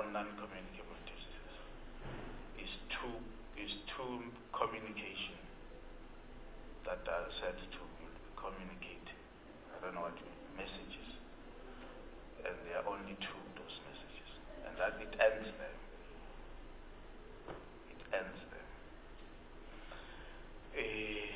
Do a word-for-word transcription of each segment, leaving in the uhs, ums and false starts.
around non-communicable diseases is two is two communication that are said to communicate. I don't know what messages, and there are only two of those messages, and that it ends there. It ends there. Uh,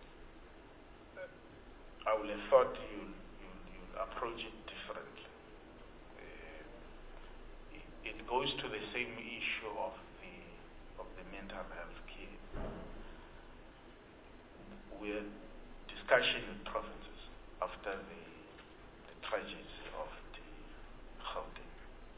I would have thought you you you approach it differently. Uh, it, it goes to the same issue of the of the mental health care. We're discussion with provinces after the, the tragedy of the Gauteng.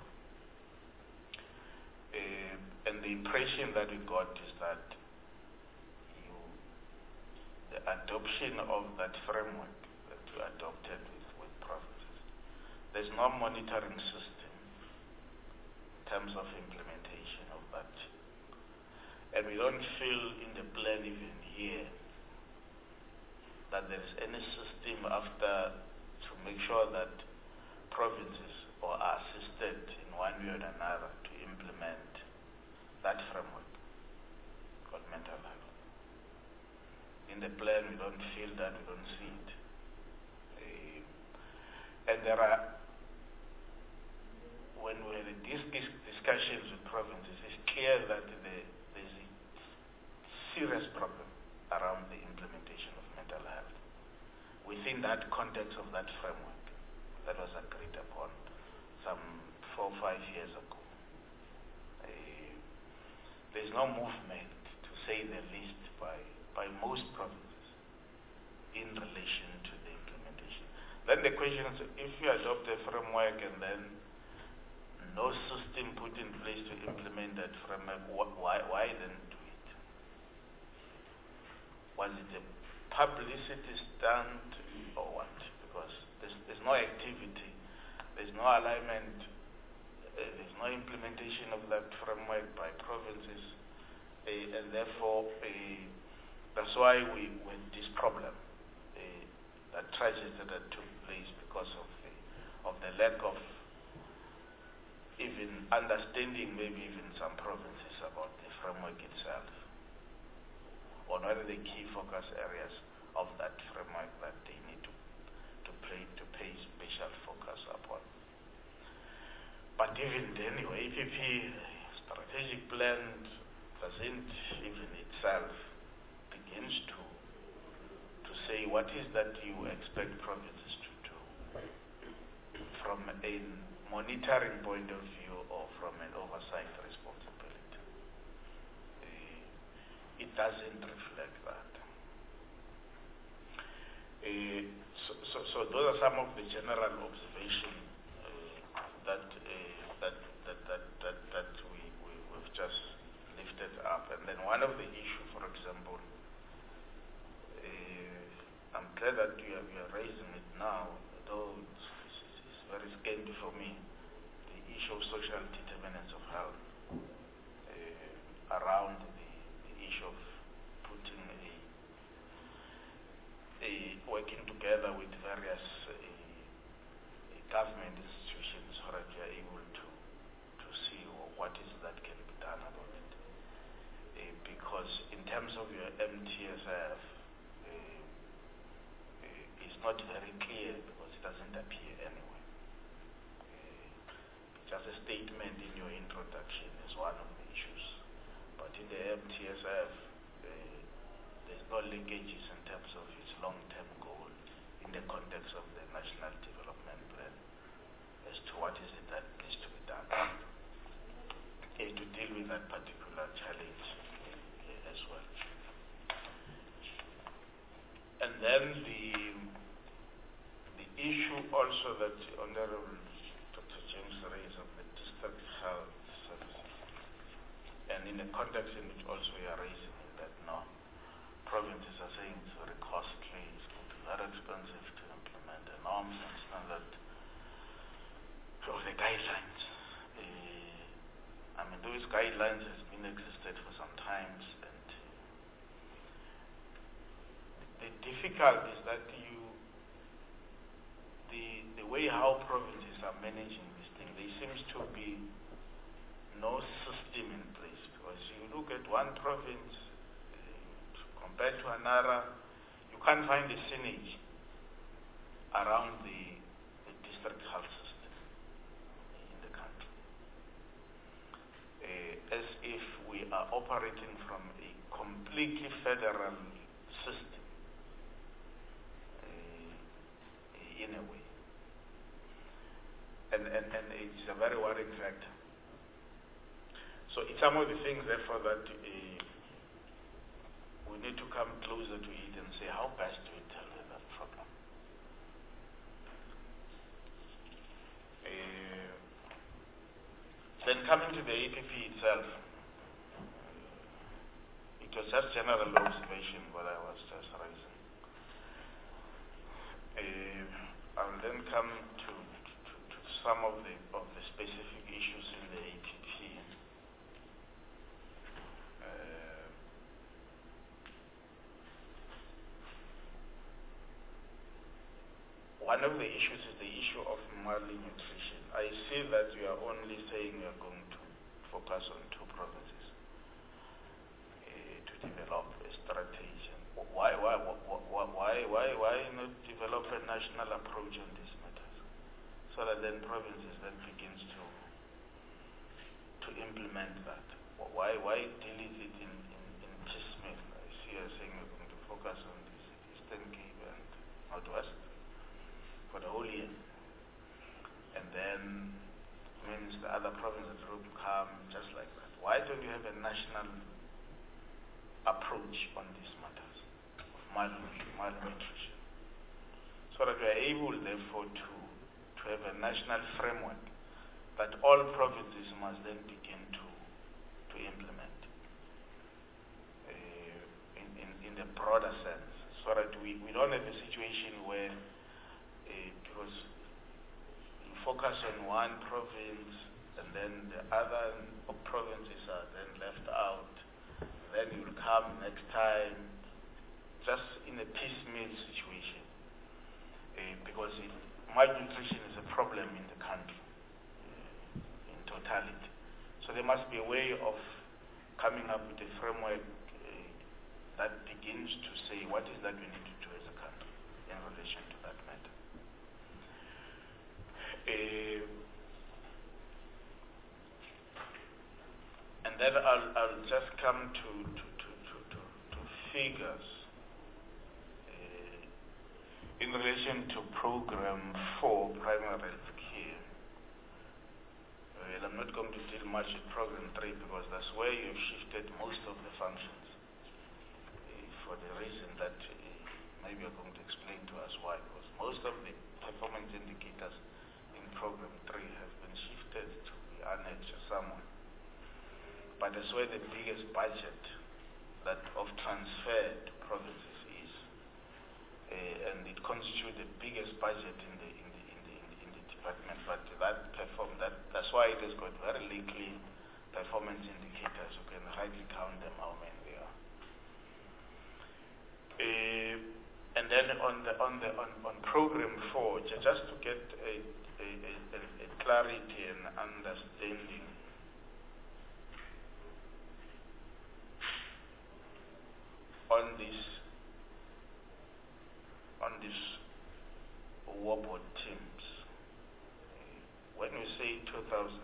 Uh, and the impression that we got is that you, the adoption of that framework that you adopted with, with provinces, there's no monitoring system in terms of implementation of that. And we don't feel in the plan even here that there is any system after to make sure that provinces or are assisted in one way or another to implement that framework called mental health. In the plan, we don't feel that, we don't see it. Uh, and there are, when we had these discussions with provinces, it's clear that the, there's a serious problem around the implementation of mental health within that context of that framework that was agreed upon some four or five years ago. Uh, there's no movement, to say the least, by, by most provinces in relation to the implementation. Then the question is, if you adopt a framework and then no system put in place to implement that framework, why, why then do it? Was it a publicity stunt or what? Because there's, there's no activity, there's no alignment, uh, there's no implementation of that framework by provinces, uh, and therefore uh, that's why we with this problem, uh, that tragedy that took place because of the, of the lack of even understanding, maybe even some provinces, about the framework itself, or what are the key focus areas of that framework that they need to to play to pay special focus upon. But even anyway, A P P strategic plan doesn't even itself begins to to say what is that you expect provinces to do from a monitoring point of view or from an oversight responsibility. Uh, it doesn't reflect that. Uh, so, so, so those are some of the general observations uh, that, uh, that, that that that that we, we we've just lifted up. And then one of the issue, for example, uh, I'm glad that you are, you are raising it now, though it's, it's, it's very scanty for me. The issue of social determinants of health uh, around the, the issue of putting a Uh, working together with various uh, uh, government institutions so that we are able to to see what is that can be done about it. Uh, because in terms of your M T S F, uh, uh, it's not very clear because it doesn't appear anywhere. Uh, just a statement in your introduction is one of the issues, but in the M T S F, uh, there's no linkages in terms of its long-term goal in the context of the National Development Plan as to what is it that needs to be done uh, to deal with that particular challenge uh, as well. And then the the issue also that the Honorable Doctor James raised of the district health services, and in the context in which also we are raising it, that no, provinces are saying it's very costly, it's going to be very expensive to implement the norms and standard of the guidelines. Uh, I mean, those guidelines has been existed for some times, and the difficulty is that you, the the way how provinces are managing this thing, there seems to be no system in place, because you look at one province uh, compared to another, you can't find a synergy around the, the district health system in the country. Uh, as if we are operating from a completely federal system uh, in a way. And, and, and it's a very worrying factor. So it's some of the things, therefore, that uh, we need to come closer to it and say, how best do we deal with that problem? Uh, then coming to the A P P itself, uh, it was just general observation what I was just raising. Uh, I will then come to some of the of the specific issues in the A P P. Uh, one of the issues is the issue of malnutrition. I see that you are only saying you are going to focus on two provinces uh, to develop a strategy. Why, why, why, why, why, why not develop a national approach on this matter? So that then provinces then begins to to implement that. Why why deal with it in, in, in piecemeal? I see you saying we're going to focus on this Eastern Cape and Northwest for the whole year. And then means the other provinces will come just like that. Why don't you have a national approach on these matters of malnutrition? So that we are able therefore to to have a national framework that all provinces must then begin to to implement uh, in, in, in the broader sense, so that we, we don't have a situation where uh, because you focus on one province and then the other provinces are then left out, then you will come next time just in a piecemeal situation, uh, because it, malnutrition is a problem in the country uh, in totality. So there must be a way of coming up with a framework uh, that begins to say what is that we need to do as a country in relation to that matter. Uh, and then I'll, I'll just come to, to, to, to, to, to figures in relation to program four, primary health care. Well, I'm not going to deal much with program three because that's where you've shifted most of the functions uh, for the reason that uh, maybe you're going to explain to us why, because most of the performance indicators in program three have been shifted to the annexed somewhere. But that's where the biggest budget that of transfer to provinces Uh, and it constitutes the biggest budget in the in the in the in the, in the department. But that perform that that's why it has got very little performance indicators. You can hardly count them how many they are. Uh, and then on the on the on, on program four, just to get a, a, a, a clarity and understanding. On this on these warboard teams, when we say two thousand,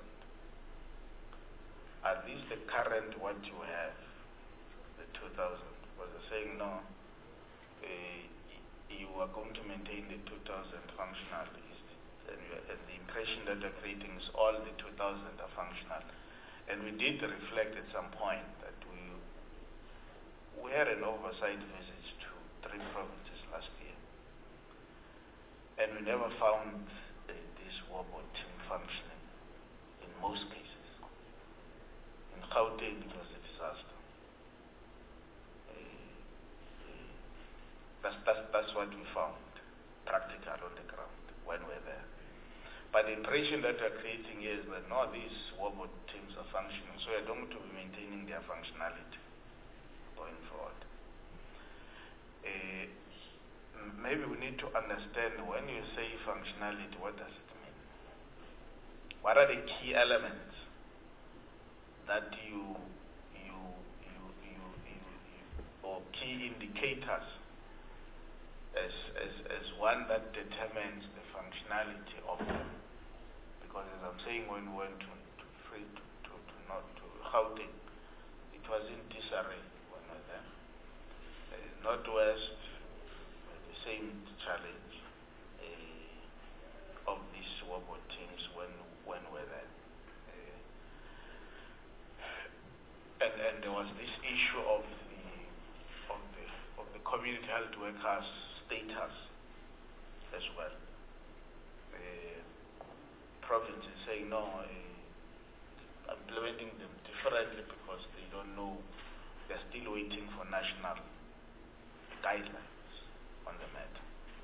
are these the current what you have, the two thousand? Because they're saying no, uh, you are going to maintain the two thousand functional, and, and the impression that they're creating is all the two thousand are functional. And we did reflect at some point that we we had an oversight visit to three provinces last year. And we never found uh, this warboard team functioning in most cases. In Gauteng, it was a disaster. Uh, uh, that's, that's, that's what we found, practical on the ground when we're there. But the impression that we're creating is that no, these warboard teams are functioning, so we're going to be maintaining their functionality going forward. Uh, Maybe we need to understand when you say functionality, what does it mean? What are the key elements that you, you, you, you, you, you or key indicators as, as, as one that determines the functionality of them. Because as I'm saying, when we went to, to free to, to, to not to Gauteng, it was in disarray when we were there. Uh, Northwest, uh, the same challenge uh, of these Wobo teams when when we were there. Uh, and, and there was this issue of the of the of the community health workers' status as well. Uh, provinces saying no, uh, implementing them differently because they don't know, they're still waiting for national guidelines on the matter.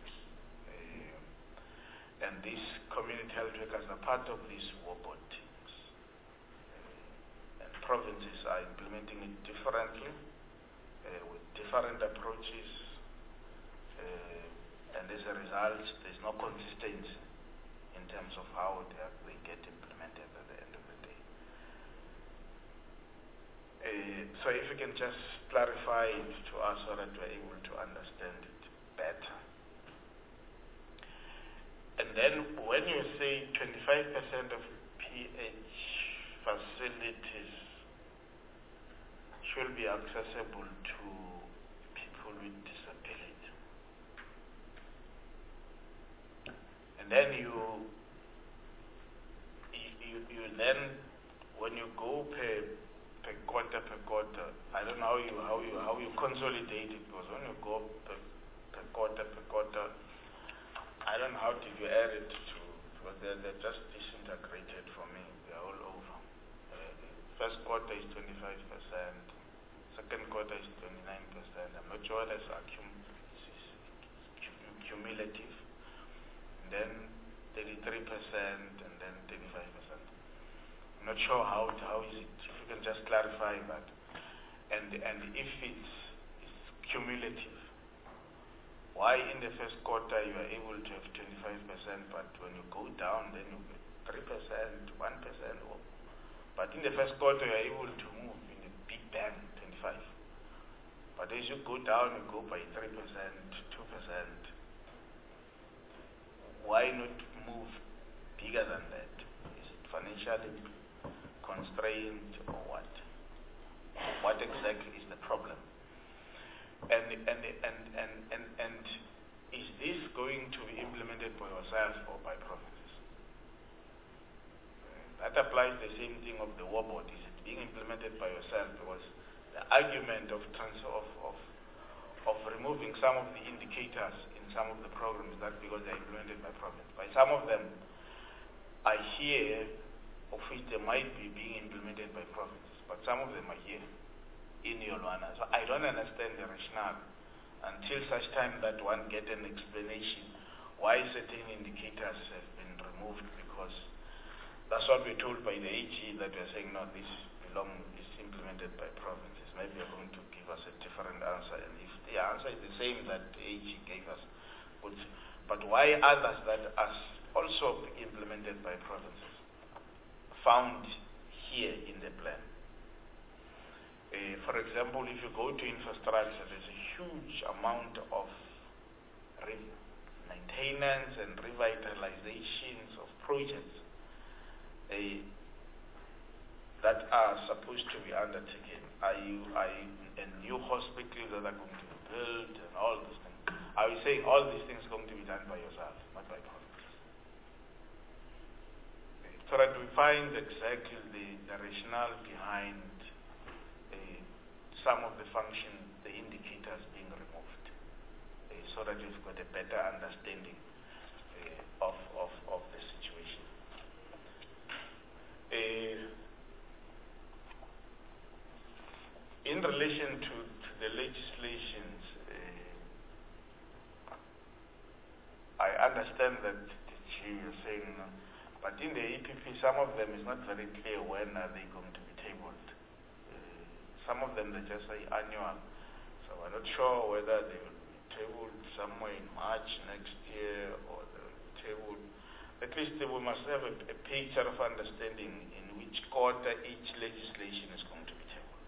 Uh, and these community health workers are part of these Wobo teams. Uh, and provinces are implementing it differently, uh, with different approaches, uh, and as a result, there's no consistency in terms of how they, are, they get implemented at the end of the day. Uh, so if you can just clarify it to us so that we're able to understand it better. And then when you say twenty-five percent of P H facilities should be accessible to people with disability, and then you You, you then, when you go per, per quarter per quarter, I don't know how you how you how you consolidate it, because when you go per, per quarter per quarter, I don't know how did you add it to, because they're, they're just disintegrated for me. They're all over. Uh, first quarter is twenty-five percent, second quarter is twenty-nine percent. I'm not sure that's accum- cumulative. And then thirty-three percent and then thirty-five percent. I'm not sure how how is it. If you can just clarify that. And and if it's, it's cumulative, why in the first quarter you are able to have twenty-five percent, but when you go down then you get three percent, one percent, or, but in the first quarter you are able to move in a big bang twenty-five. But as you go down, you go by three percent, two percent. Why not move bigger than that? Is it financially constrained or what? What exactly is the problem? And and and and and, and is this going to be implemented by yourself or by provinces? That applies the same thing of the war board. Is it being implemented by yourself? Because the argument of transfer of, of of removing some of the indicators in some of the programs, that because they're implemented by province. By some of them, I hear of which they might be being implemented by provinces, but some of them are here in Yolwana. So I don't understand the rationale until such time that one get an explanation why certain indicators have been removed, because that's what we're told by the A G, that we're saying, no, this belong is implemented by provinces. Maybe you're going to give us a different answer, and if the answer is the same that the A G gave us, but, but why others that are also implemented by provinces found here in the plan? Uh, for example, if you go to infrastructure, there's a huge amount of re- maintenance and revitalizations of projects uh, that are supposed to be undertaken. Are you, are you, and new hospitals that are going to be built and all these things. Are you saying all these things are going to be done by yourself, not by provinces? Okay. So that we find exactly the, the rationale behind uh, some of the function, the indicators being removed, uh, so that we've got a better understanding uh, of, of, of the situation. Uh, in relation to, to the legislations, uh, I understand that you're saying, uh, but in the E P P, some of them is not very clear when are they going to be tabled. Uh, some of them they just say annual, so I'm not sure whether they will be tabled somewhere in March next year or they will be tabled. at least we must have a, a picture of understanding in which quarter each legislation is going to be tabled.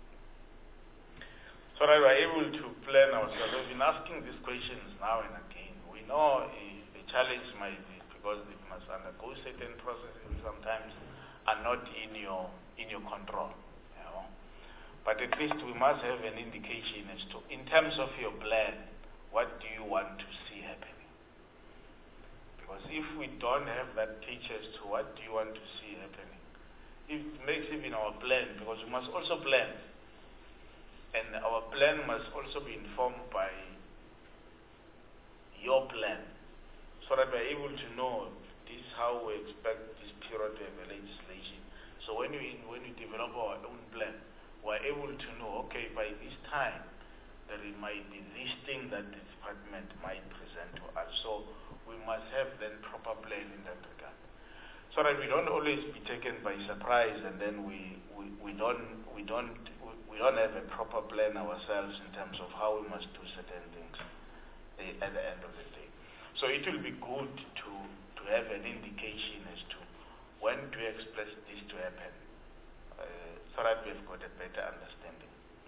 So that we're able to plan ourselves. We've been asking these questions now and again. We know uh, the challenge might be because it must undergo certain processes which sometimes are not in your in your control. You know? But at least we must have an indication as to, in terms of your plan, what do you want to see happening? Because if we don't have that picture as to what do you want to see happening, it makes it in our plan, because we must also plan. And our plan must also be informed by your plan, so that we're able to know this is how we expect this period to have a legislation. So when we when we develop our own plan, we're able to know, okay, by this time, there might be this thing that the department might present to us. So we must have then proper plan in that regard, so that we don't always be taken by surprise, and then we we, we don't we don't we don't have a proper plan ourselves in terms of how we must do certain things uh, at the end of the day. So it will be good to to have an indication as to when do you expect this to happen, uh, so that we've got a better understanding.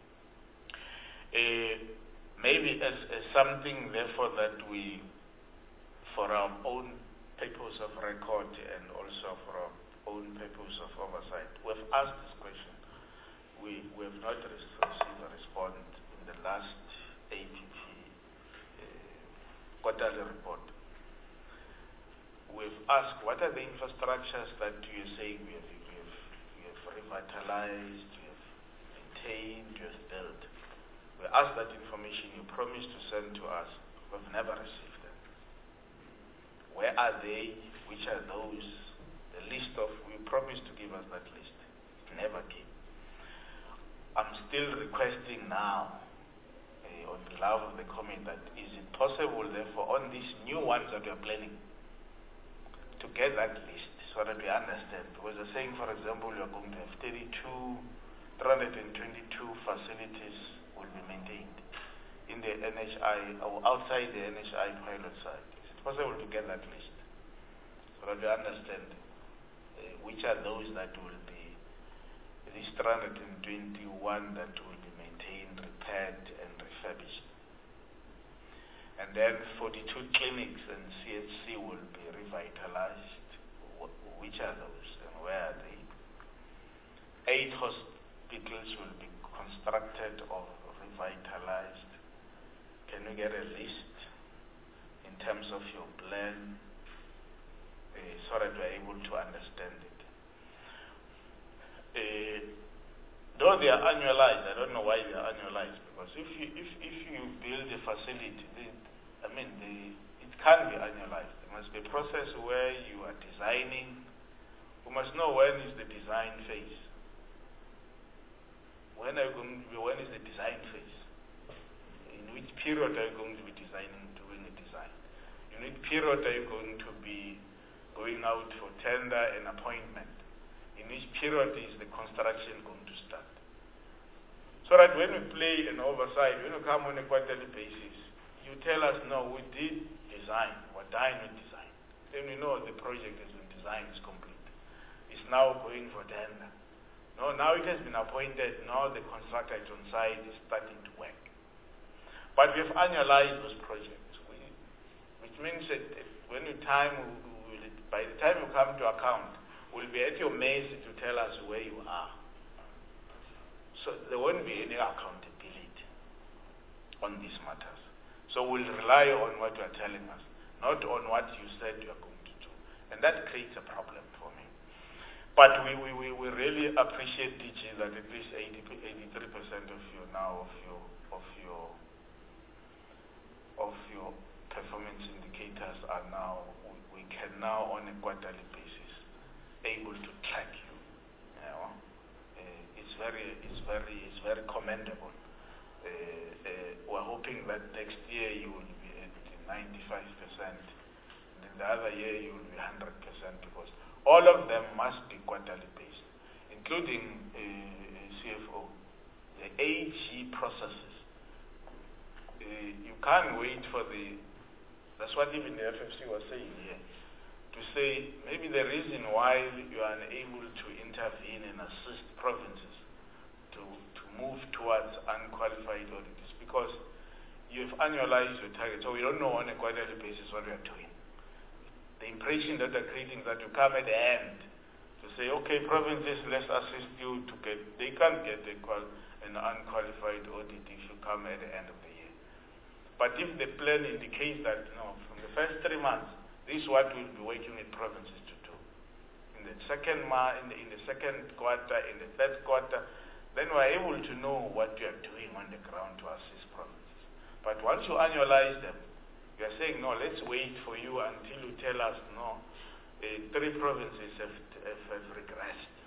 Uh, maybe as, as something, therefore, that we, for our own purpose of record and also for our own purpose of oversight, we've asked this question. We, we have not received a response in the last A P P uh, quarterly report. We've asked, what are the infrastructures that you're saying we have, we have, we have revitalized, we have maintained, we have built? We asked that information you promised to send to us. We've never received them. Where are they? Which are those? The list of, we promised to give us that list. It never came. I'm still requesting now, uh, on behalf of the committee, that is it possible, therefore, on these new ones that we are planning, to get that list so that we understand. Because they're saying, for example, you are going to have thirty-two, three hundred twenty-two facilities will be maintained in the N H I or outside the N H I pilot site. Is it possible to get that list so that we understand uh, which are those that will be, these three hundred twenty-one that will be maintained, repaired, and refurbished? And then forty-two clinics and C H C will be revitalized. Which are those and where are they? Eight hospitals will be constructed or revitalized. Can we get a list in terms of your plan, uh, so that we're able to understand it? Uh, though they are annualized, I don't know why they are annualized, because if you if if you build a facility, they, I mean, they, it can be annualized. There must be a process where you are designing. We must know when is the design phase. When are you going to be, when is the design phase? In which period are you going to be designing, doing a design? In which period are you going to be going out for tender and appointment? In which period is the construction going to start? So that when we play an oversight, when we come on a quarterly basis, you tell us, no, we did design, we're done with design. Then we know the project has been designed, is complete. It's now going for tender. No, now it has been appointed, now the contractor is on site, is starting to work. But we have annualized those projects, we, which means that when we time, we will, by the time you come to account, we'll be at your mercy to tell us where you are. So there won't be any accountability on these matters. So we'll rely on what you are telling us, not on what you said you are going to do. And that creates a problem for me. But we, we, we, we really appreciate, D G, that at least eighty, eighty-three percent of you now, of your, of your, of your performance indicators are now, we, we can now on a quarterly basis able to track you. You know? uh, it's very, it's very, it's very commendable. Uh, uh, we're hoping that next year you will be at ninety-five percent, and then the other year you will be one hundred percent, because all of them must be quarterly based, including uh, C F O, the A G processes. Uh, you can't wait for the, that's what even the F F C was saying here, to say maybe the reason why you are unable to intervene and assist provinces to, to move towards unqualified audit is because you've annualized your target, so we don't know on a quarterly basis what we are doing. The impression that they're creating that you come at the end to say, okay, provinces, let's assist you to get, they can't get a qual, an unqualified audit if you come at the end of the year. But if the plan indicates that, you know, from the first three months, this is what we'll be working with provinces to do. In the second ma- in the, in the second quarter, in the third quarter, then we're able to know what you are doing on the ground to assist provinces. But once you annualize them, you are saying, no, let's wait for you until you tell us, no, uh, three provinces have, have, have regressed.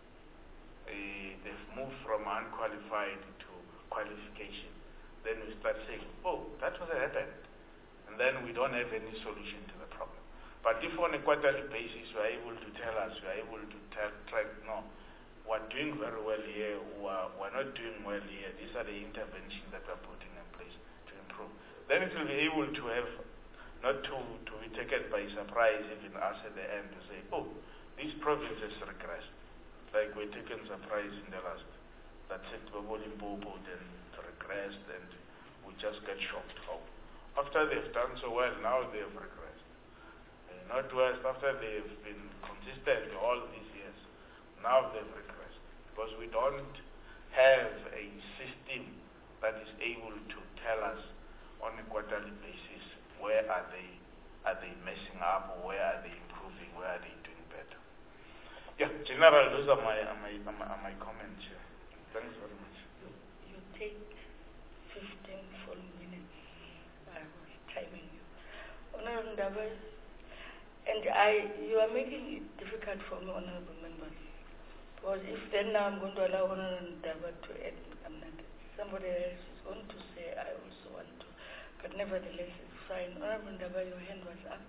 Uh, they've moved from unqualified to qualification. Then we start saying, oh, that was happened. And then we don't have any solution to the problem. But if on a quarterly basis you are able to tell us, you are able to tell, track, no, we're doing very well here, we're, we're not doing well here, these are the interventions that we're putting in place to improve. Then it will be able to have, not to, to be taken by surprise even us at the end to say, oh, these provinces regressed. Like we're taken surprise in the last, that said, Limpopo then regressed and we just get shocked. How? After they've done so well, now they have regressed. Uh, Northwest, after they've been consistent all these years, now they've regressed. Because we don't have a system that is able to tell us on a quarterly basis where are they are they messing up, or where are they improving, where are they doing better. Yeah, General, those are my are my, are my, are my comments here. Thanks very much. You, you take fifteen full minutes. I was timing you. Honorable Ndaba, and I, you are making it difficult for me, honorable members. Because if then now I'm going to allow Honorable Ndaba to add, I'm not, somebody else is going to say, I also want to. But nevertheless, it's fine. Honorable Ndaba, your hand was up.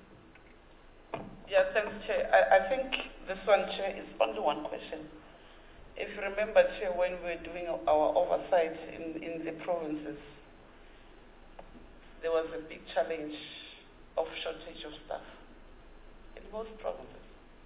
Yeah, thanks, Chair. I, I think this one, Chair, is only one question. If you remember, Chair, when we were doing our oversight in, in the provinces, there was a big challenge of shortage of staff in most provinces.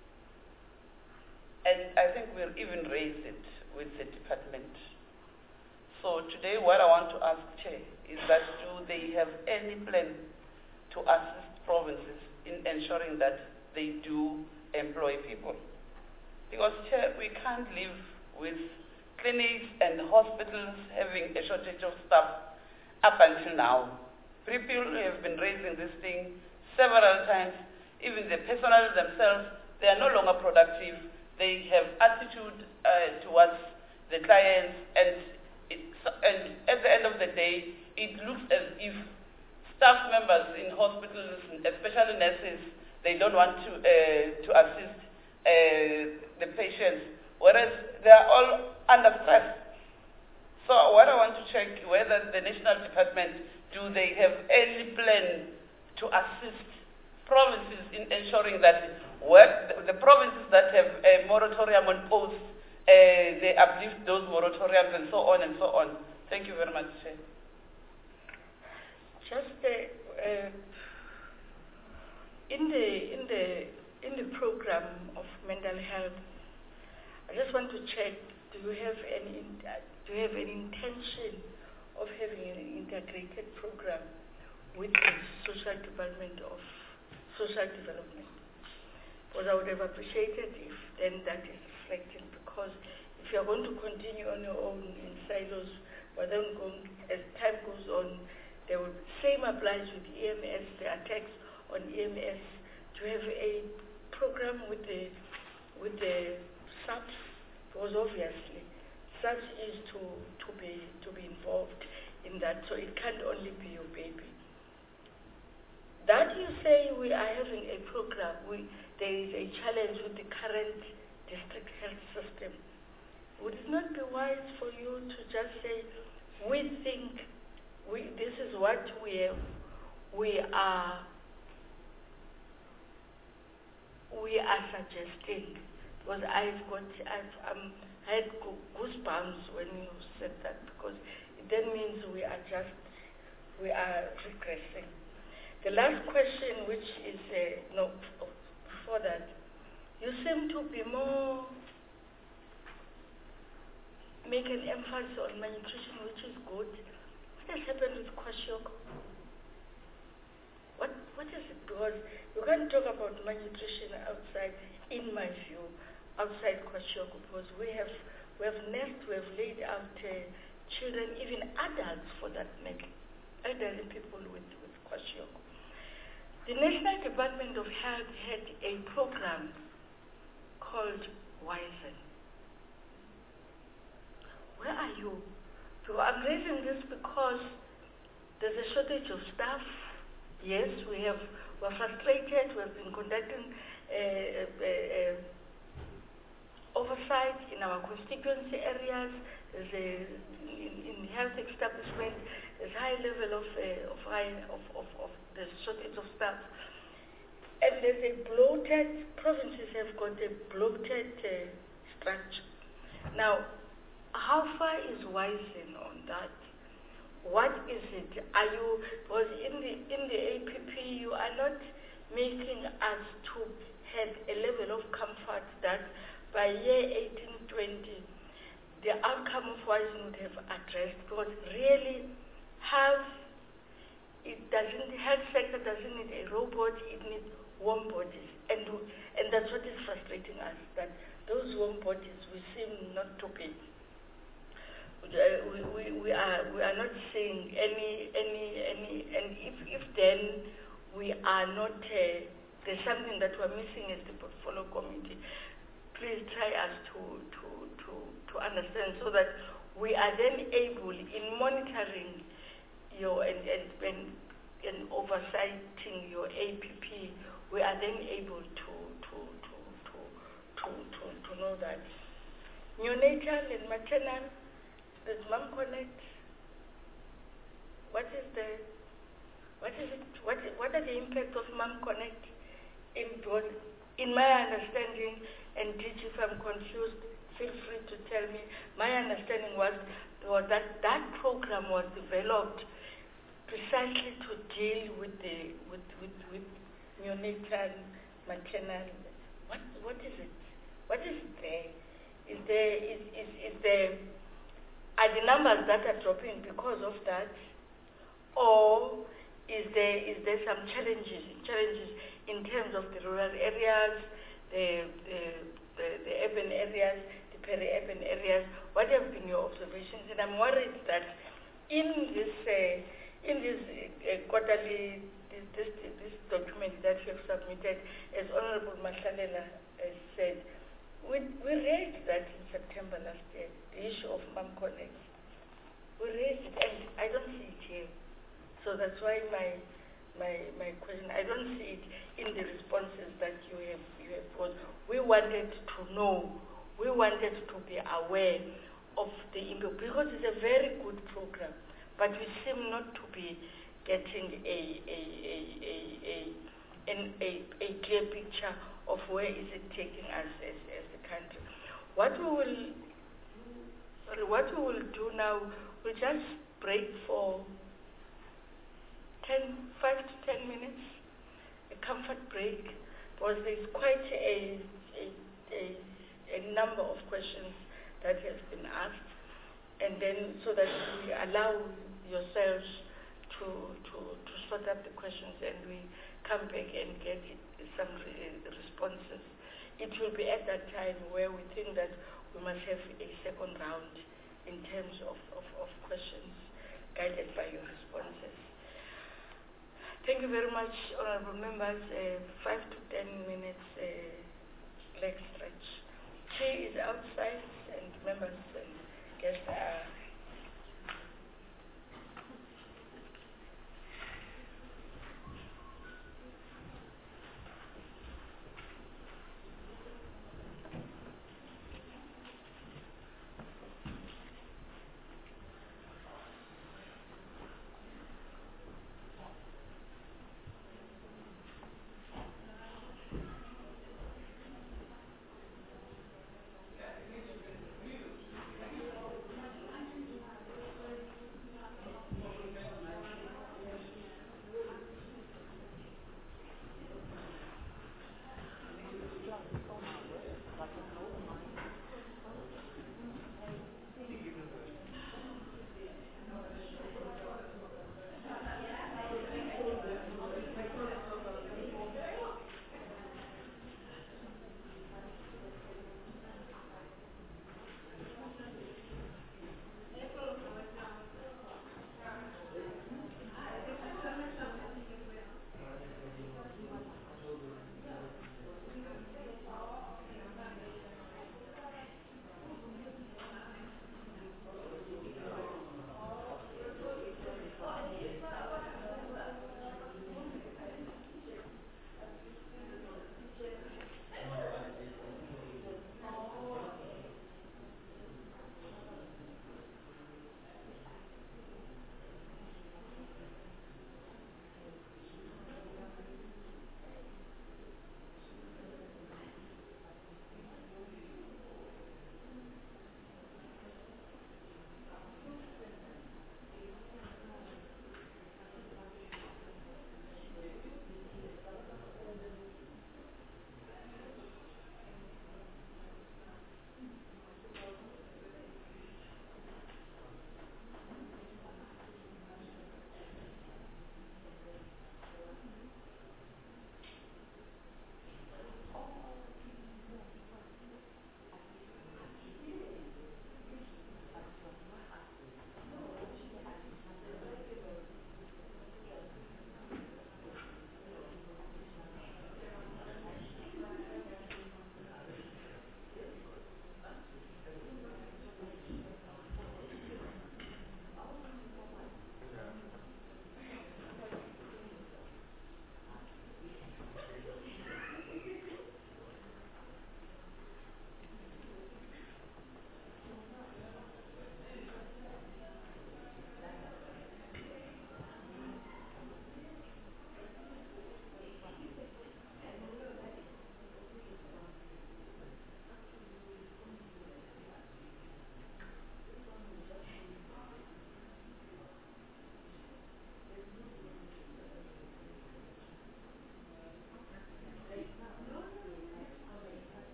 And I think we'll even raise it with the department. So today what I want to ask, Chair, is that do they have any plan to assist provinces in ensuring that they do employ people? Because, Chair, we can't live with clinics and hospitals having a shortage of staff up until now. People have been raising this thing several times. Even the personnel themselves, they are no longer productive. They have attitude uh, towards the clients, and, it, and at the end of the day, it looks as if staff members in hospitals, especially nurses, they don't want to uh, to assist uh, the patients, whereas they are all under stress. So what I want to check whether the national department, do they have any plan to assist provinces in ensuring that what the, the provinces that have a moratorium on posts, uh, they uplift those moratoriums and so on and so on. Thank you very much, Chair. Just uh, uh, in the in the in the program of mental health, I just want to check: do you have any do you have any intention of having an integrated program with the social department of social development? Because I would have appreciated if then that is reflected. Because if you are going to continue on your own in silos, but then going, as time goes on, the same applies with E M S, the attacks on E M S, to have a program with the with the SAPS, because obviously SAPS is to, to be to be involved in that, so it can't only be your baby. That you say we are having a program, we, there is a challenge with the current district health system. Would it not be wise for you to just say, we think we, this is what we have, we are we are suggesting? Because I've got, I've um, had goosebumps when you said that, because it then means we are just, we are regressing. The last question, which is, uh, no, before that, you seem to be more make an emphasis on malnutrition, which is good. What has happened with kwashiorkor? What what is it? Because you can't talk about malnutrition outside, in my view, outside kwashiorkor, because we have we have nursed, we have laid out uh, children, even adults for that matter, elderly people with, with kwashiorkor. The National Department of Health had a program called WISEN. Where are you? So I'm raising this because there's a shortage of staff. Yes, we have, we're frustrated. We have been conducting uh, uh, uh, oversight in our constituency areas. There's a, in, in health establishment, there's high level of, uh, of, high, of, of, of the shortage of staff. And there's a bloated, provinces have got a bloated uh, structure. Now, how far is WISEN on that? What is it? Are you, because in the, in the A P P, you are not making us to have a level of comfort that by year eighteen twenty, the outcome of WISEN would have addressed, because really health, it doesn't, health sector doesn't need a robot, it needs warm bodies. And, and that's what is frustrating us, that those warm bodies we seem not to be. Uh, we, we, we are we are not seeing any any any and if if then we are not uh, there's something that we're missing as the portfolio committee. Please try us to to to to understand, so that we are then able, in monitoring your and and and, and oversighting your A P P, we are then able to to to to to to, to know that neonatal and maternal. There's Mom Connect. What is the, what is it, what, what are the impact of Mom Connect in both, in my understanding, and teach if I'm confused, feel free to tell me. My understanding was, was that that program was developed precisely to deal with the, with, with, with neonatal, maternal, what, what is it? What is it there? Is there, is, is, is there, are the numbers that are dropping because of that, or is there is there some challenges challenges in terms of the rural areas, the the, the, the urban areas, the peri-urban areas? What have been your observations? And I'm worried that in this uh, in this uh, quarterly this, this this document that you have submitted, as Honorable Mahlalela has said, we we raised that in September last year. The issue of Mom Connect. We raised it, and I don't see it here. So that's why my my my question, I don't see it in the responses that you have you have brought. We wanted to know, we wanted to be aware of the impact, because it's a very good program, but we seem not to be getting a a a a a, an, a, a clear picture of where is it taking us as, as the country. What we will What we will do now, we'll just break for ten, five to ten minutes, a comfort break, because there's quite a, a, a, a number of questions that has been asked, and then so that we allow yourselves to, to, to sort out the questions, and we come back and get some re- responses. It will be at that time where we think that we must have a second round in terms of, of, of questions guided by your responses. Thank you very much, honorable members. Uh, five to ten minutes uh, leg stretch. Chair is outside, and members and guests are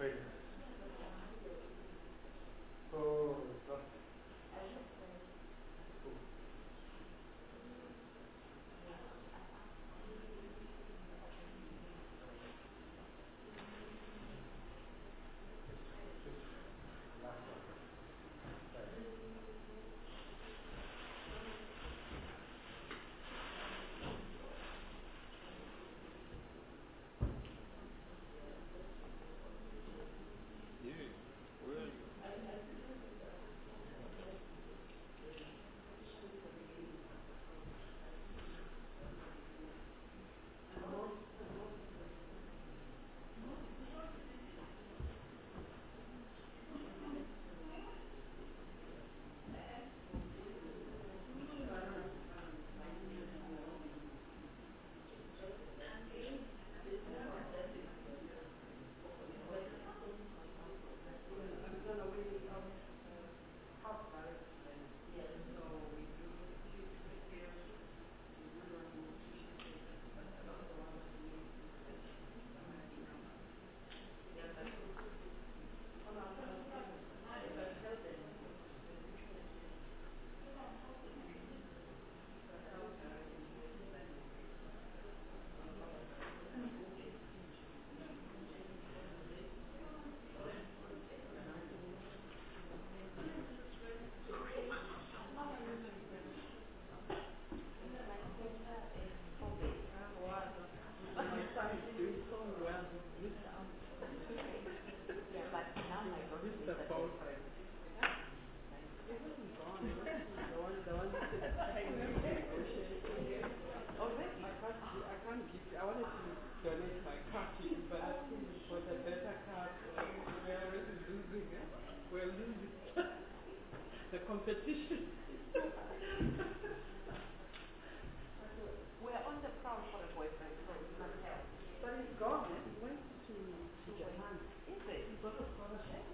train. So, that's cool. The competition. We're on the prowl for a boyfriend, so it's not help. But he's gone, eh? He went to, to Japan. Is it? He got a scholarship.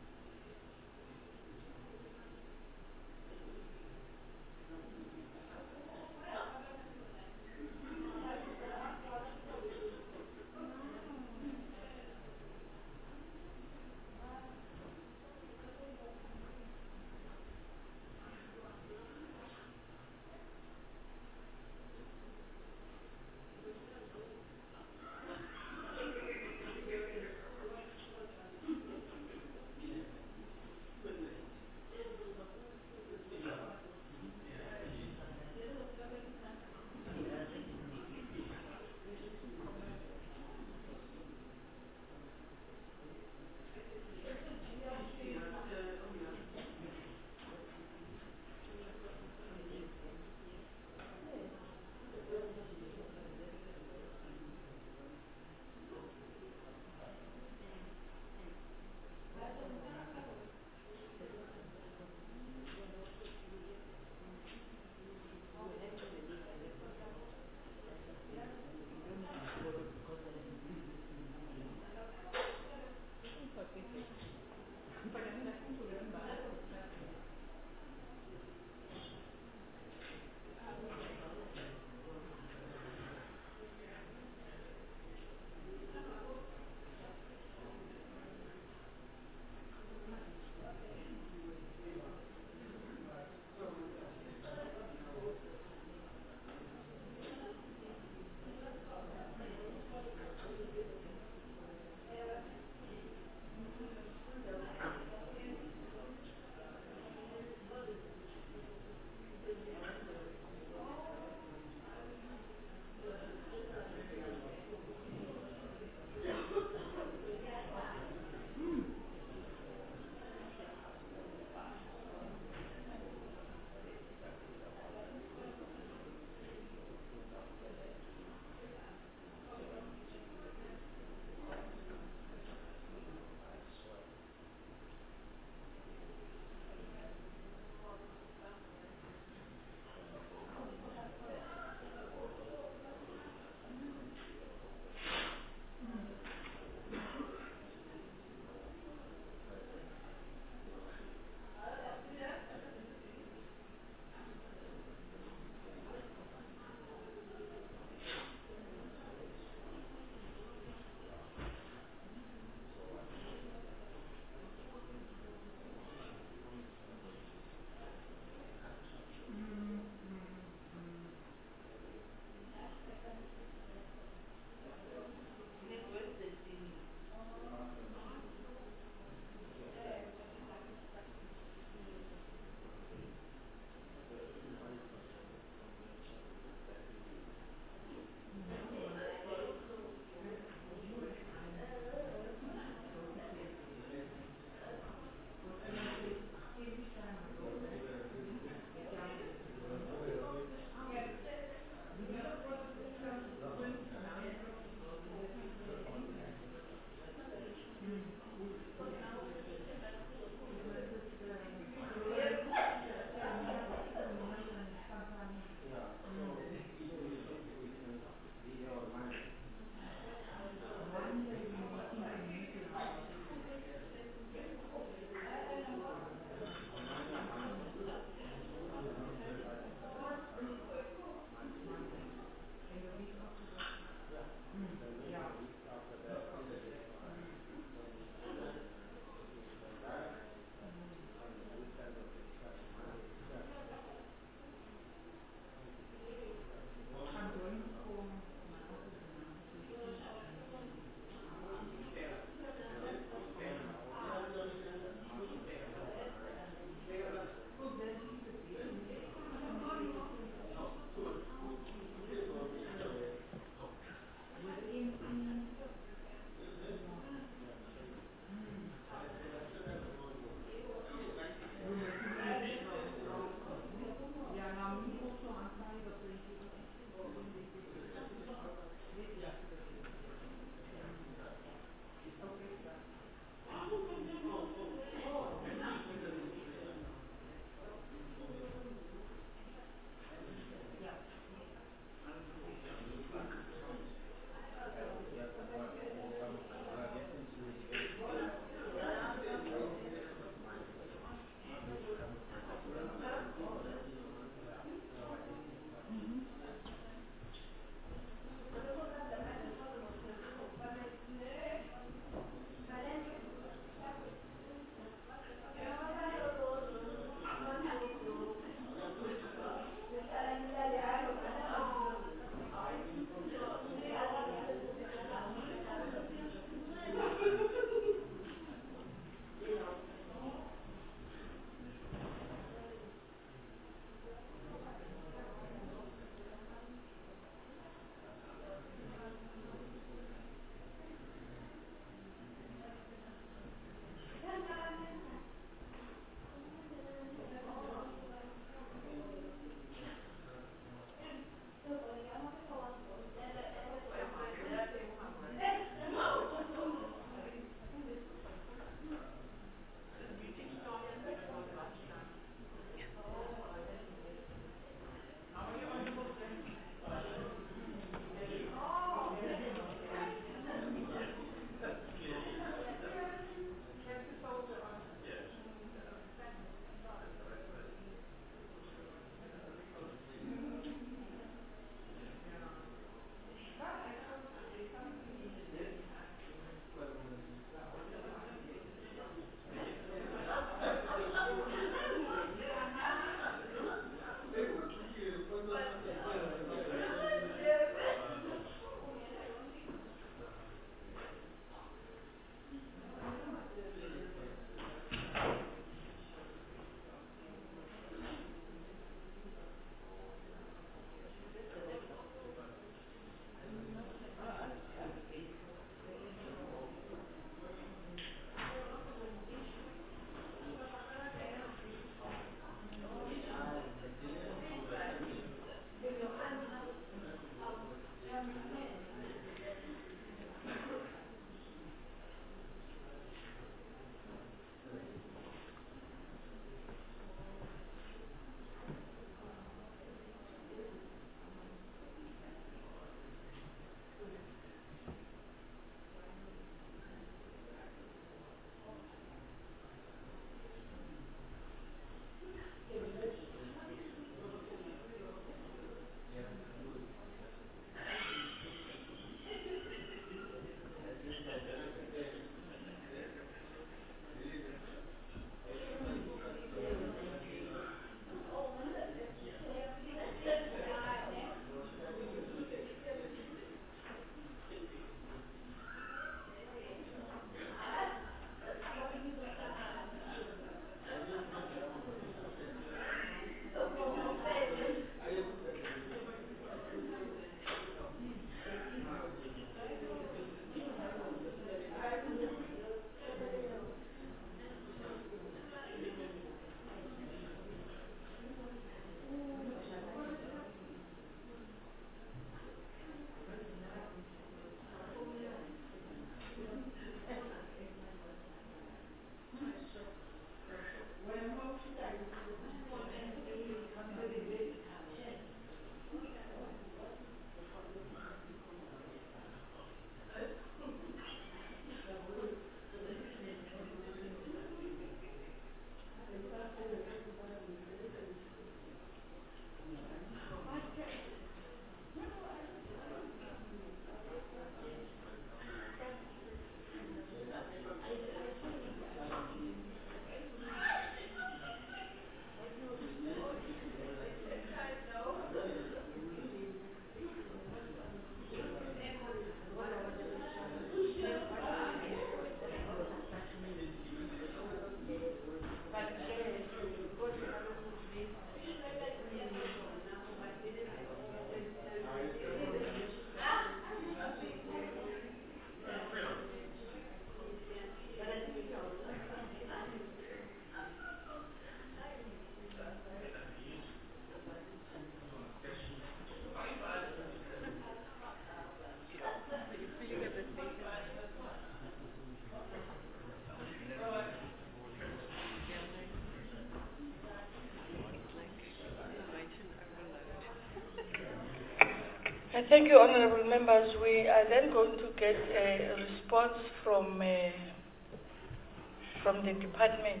I thank you, honorable members. We are then going to get a response from uh, from the department.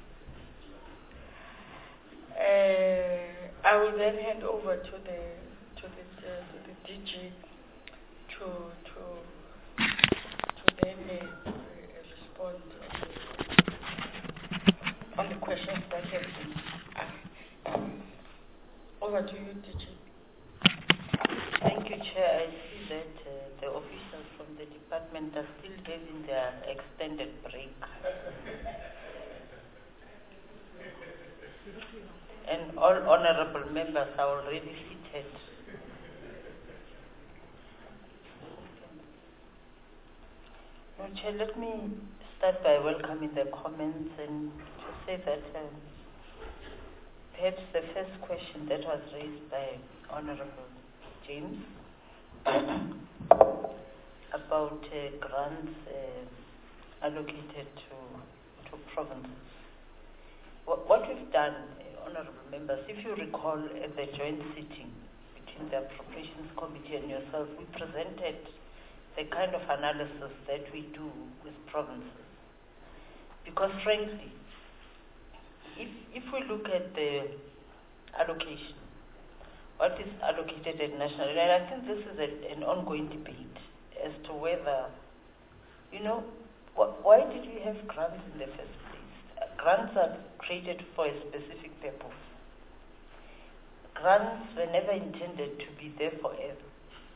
Uh, I will then hand over to the to the uh, to the D G to to to then uh, respond on the questions that have been asked. Over to you, D G. Thank you, Chair. I see that uh, the officials from the department are still having their extended break. And all honorable members are already seated. Now, Chair, let me start by welcoming the comments and to say that uh, perhaps the first question that was raised by Honorable James about uh, grants uh, allocated to to provinces. What, what we've done, uh, honourable members, if you recall at the joint sitting between the Appropriations Committee and yourself, we presented the kind of analysis that we do with provinces. Because frankly, if if we look at the allocation, what is allocated at national, and I think this is a, an ongoing debate as to whether, you know, wh- why did we have grants in the first place? Uh, grants are created for a specific purpose. Grants were never intended to be there forever.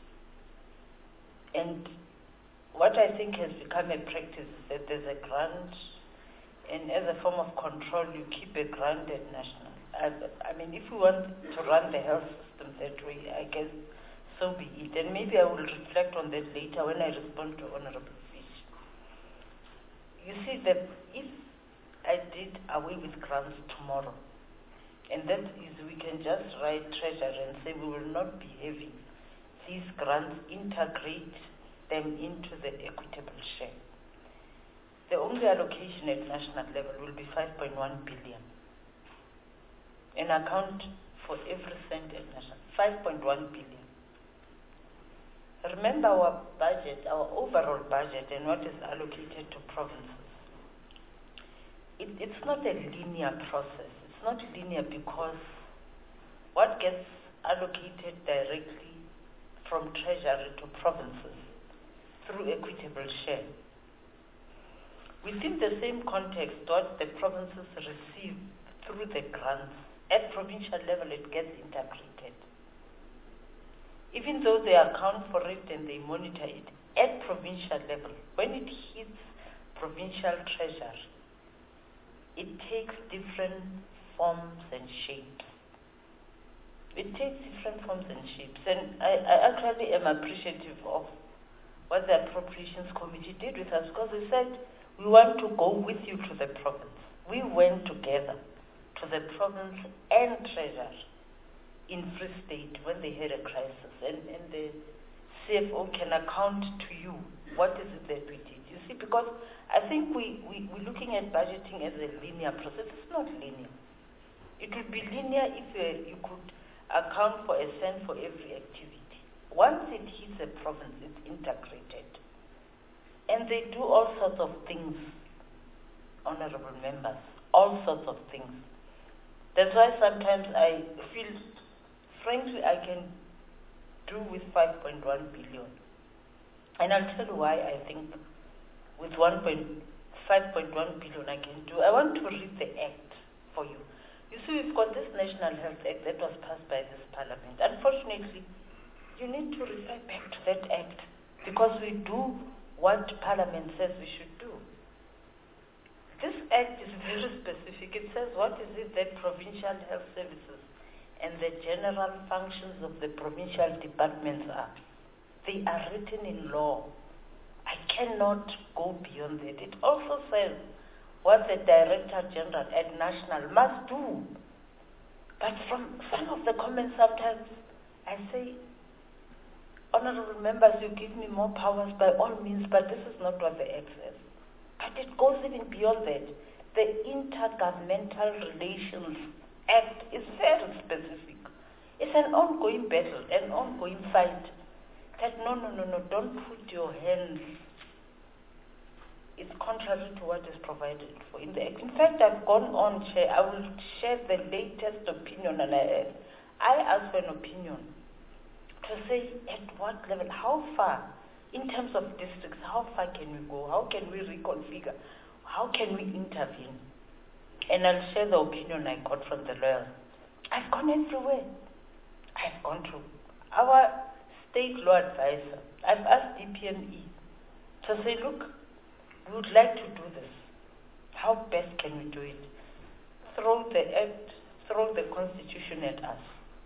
And what I think has become a practice is that there's a grant, and as a form of control, you keep a grant at national. I, I mean, if we want to run the health system that way, I guess so be it. And maybe I will reflect on that later when I respond to Honorable Fish. You see, that if I did away with grants tomorrow, and that is we can just write treasury and say we will not be having these grants, integrate them into the equitable share. The only allocation at national level will be five point one billion. And account for every cent at national, five point one billion. Remember our budget, our overall budget, and what is allocated to provinces. It, it's not a linear process. It's not linear because what gets allocated directly from treasury to provinces through equitable share. Within the same context, what the provinces receive through the grants, at provincial level it gets integrated. Even though they account for it and they monitor it, at provincial level, when it hits provincial treasury, it takes different forms and shapes. It takes different forms and shapes. And I, I actually am appreciative of what the Appropriations Committee did with us, because they said, we want to go with you to the province. We went together to the province and treasury in Free State when they had a crisis. And, and the C F O can account to you what is it that we did. You see, because I think we, we, we're looking at budgeting as a linear process. It's not linear. It would be linear if uh, you could account for a cent for every activity. Once it hits a province, it's integrated. And they do all sorts of things, honorable members, all sorts of things. That's why sometimes I feel, frankly, I can do with five point one billion. And I'll tell you why I think with five point one billion I can do. I want to read the Act for you. You see, we've got this National Health Act that was passed by this Parliament. Unfortunately, you need to refer back to that Act because we do what Parliament says we should do. This Act is very specific. It says what is it that provincial health services and the general functions of the provincial departments are. They are written in law. I cannot go beyond that. It also says what the Director General at national must do. But from some of the comments sometimes I say, honorable members, you give me more powers by all means, but this is not what the Act says. But it goes even beyond that. The Intergovernmental Relations Act is very specific. It's an ongoing battle, an ongoing fight that no, no, no, no, don't put your hands. It's contrary to what is provided for in the Act. In fact, I've gone on, Chair. I will share the latest opinion, and I, I asked for an opinion to say at what level, how far, in terms of districts, how far can we go? How can we reconfigure? How can we intervene? And I'll share the opinion I got from the lawyers. I've gone everywhere. I've gone to our state law advisor. I've asked D P M E to say, look, we would like to do this. How best can we do it? Throw the act, throw the constitution at us.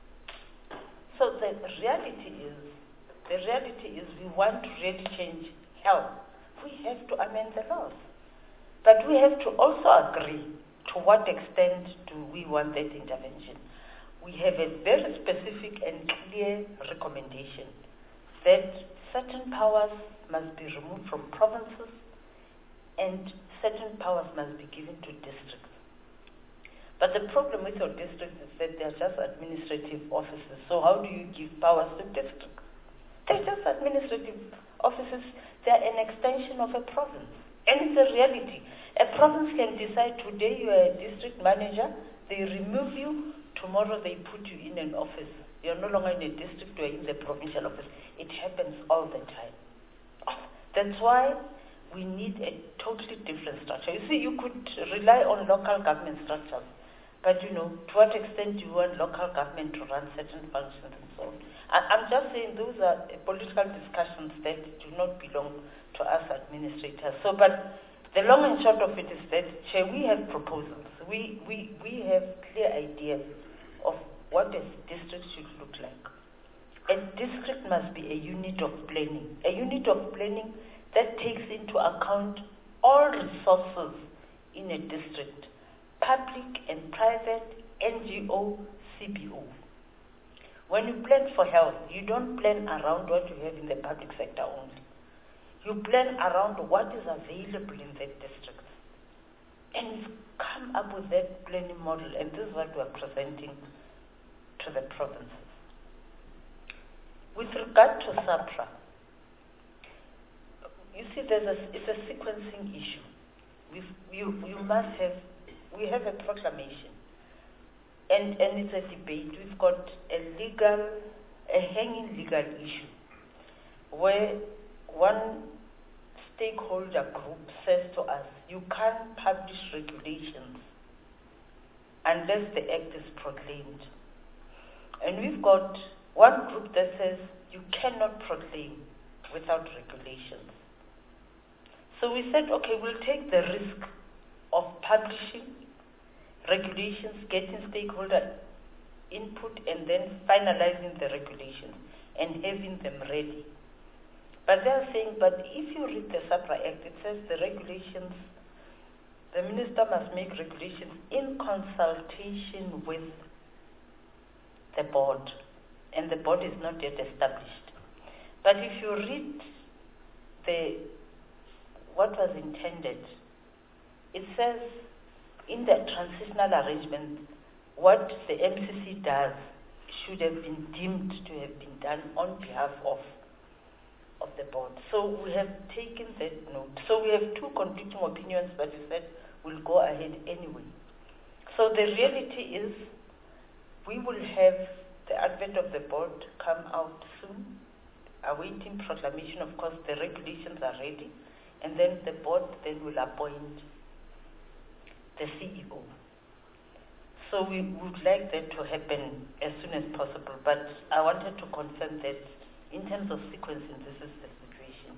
So the reality is, the reality is we want to really change health. We have to amend the laws. But we have to also agree to what extent do we want that intervention. We have a very specific and clear recommendation that certain powers must be removed from provinces and certain powers must be given to districts. But the problem with your districts is that they are just administrative offices. So how do you give powers to districts? They're just administrative offices. They're an extension of a province. And it's a reality. A province can decide today you are a district manager, they remove you, tomorrow they put you in an office. You're no longer in a district, you're in the provincial office. It happens all the time. That's why we need a totally different structure. You see, you could rely on local government structures, but you know, to what extent do you want local government to run certain functions and so on? I'm just saying those are political discussions that do not belong to us administrators. So, but the long and short of it is that, Chair, we have proposals. We, we, we have clear ideas of what a district should look like. A district must be a unit of planning, a unit of planning that takes into account all resources in a district, public and private, N G O, C B O. When you plan for health, you don't plan around what you have in the public sector only. You plan around what is available in that district. And we've come up with that planning model, and this is what we're presenting to the provinces. With regard to SAPRA, you see, there's a, it's a sequencing issue. We've, you, you must have, we have a proclamation, and, and it's a debate. We've got a legal, a hanging legal issue, where one stakeholder group says to us, you can't publish regulations unless the act is proclaimed. And we've got one group that says you cannot proclaim without regulations. So we said, okay, we'll take the risk of publishing regulations, getting stakeholder input, and then finalizing the regulations and having them ready. But they're saying, but if you read the SAPRA Act, it says the regulations, the minister must make regulations in consultation with the board, and the board is not yet established. But if you read the what was intended, it says in the transitional arrangement, what the M C C does should have been deemed to have been done on behalf of of the board. So we have taken that note. So we have two conflicting opinions, but we said we'll go ahead anyway. So the reality is we will have the advent of the board come out soon, awaiting proclamation. Of course, the regulations are ready, and then the board then will appoint the C E O. So we would like that to happen as soon as possible, but I wanted to confirm that in terms of sequencing, this is the situation.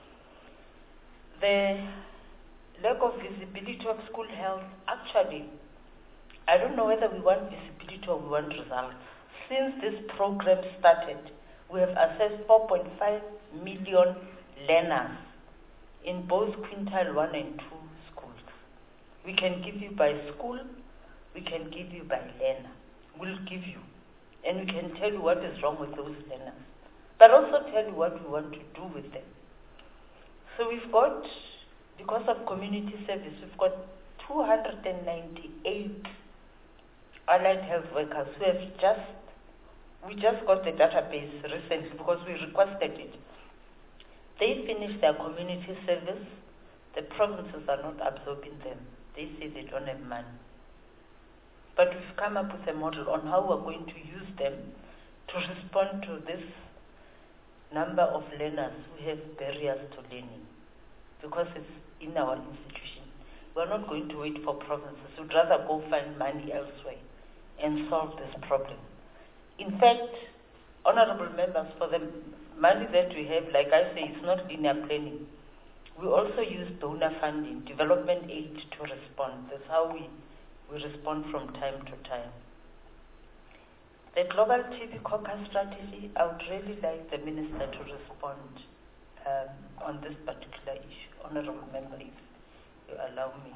The lack of visibility of school health, actually, I don't know whether we want visibility or we want results. Since this program started, we have assessed four point five million learners in both quintile one and two schools. We can give you by school, we can give you by learner. We'll give you, and we can tell you what is wrong with those learners, but also tell you what we want to do with them. So we've got, because of community service, we've got two hundred ninety-eight allied health workers who have just we just got the database recently because we requested it. They finished their community service. The provinces are not absorbing them. They say they don't have money. But we've come up with a model on how we're going to use them to respond to this number of learners who have barriers to learning, because it's in our institution. We're not going to wait for provinces. We'd rather go find money elsewhere and solve this problem. In fact, honorable members, for the money that we have, like I say, it's not linear planning. We also use donor funding, development aid to respond. That's how we, we respond from time to time. The Global T B Caucus strategy, I would really like the Minister to respond um, on this particular issue. Honorable member, if you allow me.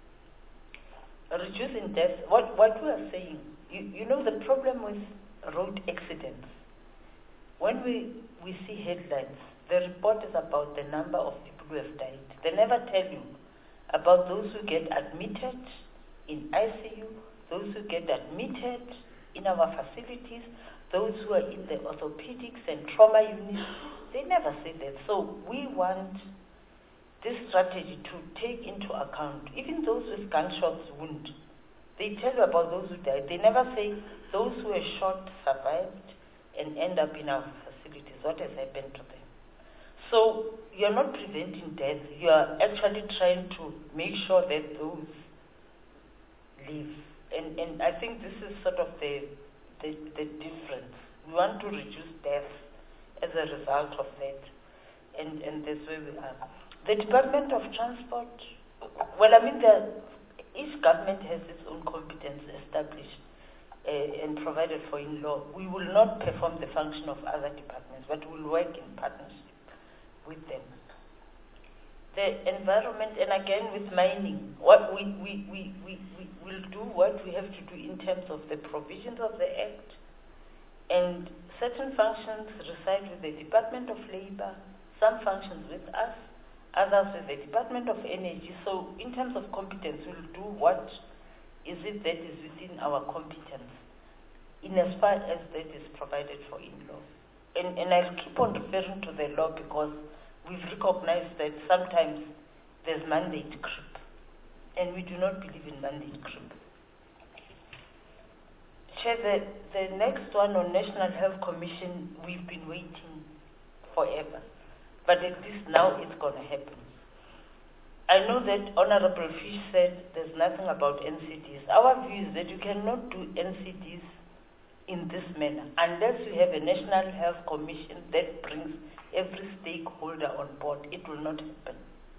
Reducing deaths, what, what we are saying, you, you know the problem with road accidents. When we, we see headlines, the report is about the number of people who have died. They never tell you about those who get admitted in I C U, those who get admitted in our facilities, those who are in the orthopedics and trauma units. They never say that. So we want this strategy to take into account even those with gunshots wound. They tell you about those who died. They never say those who were shot survived and end up in our facilities. What has happened to them? So you're not preventing death. You are actually trying to make sure that those live. And, and I think this is sort of the, the, the difference. We want to reduce deaths as a result of that. And, and that's where we are. The Department of Transport, well, I mean, the, each government has its own competence established uh, and provided for in law. We will not perform the function of other departments, but we'll work in partnership with them. The environment, and again with mining, what we, we, we, we, we will do what we have to do in terms of the provisions of the Act, and certain functions reside with the Department of Labor, some functions with us, others with the Department of Energy. So in terms of competence, we'll do what is it that is within our competence, in as far as that is provided for in law. And, and I'll keep on referring to the law because we've recognized that sometimes there's mandate creep, and we do not believe in mandate creep. Chair, the, the next one on National Health Commission, we've been waiting forever, but at least now it's going to happen. I know that Honorable Fish said there's nothing about N C Ds. Our view is that you cannot do N C Ds in this manner unless you have a National Health Commission that brings every stakeholder on board. It will not happen.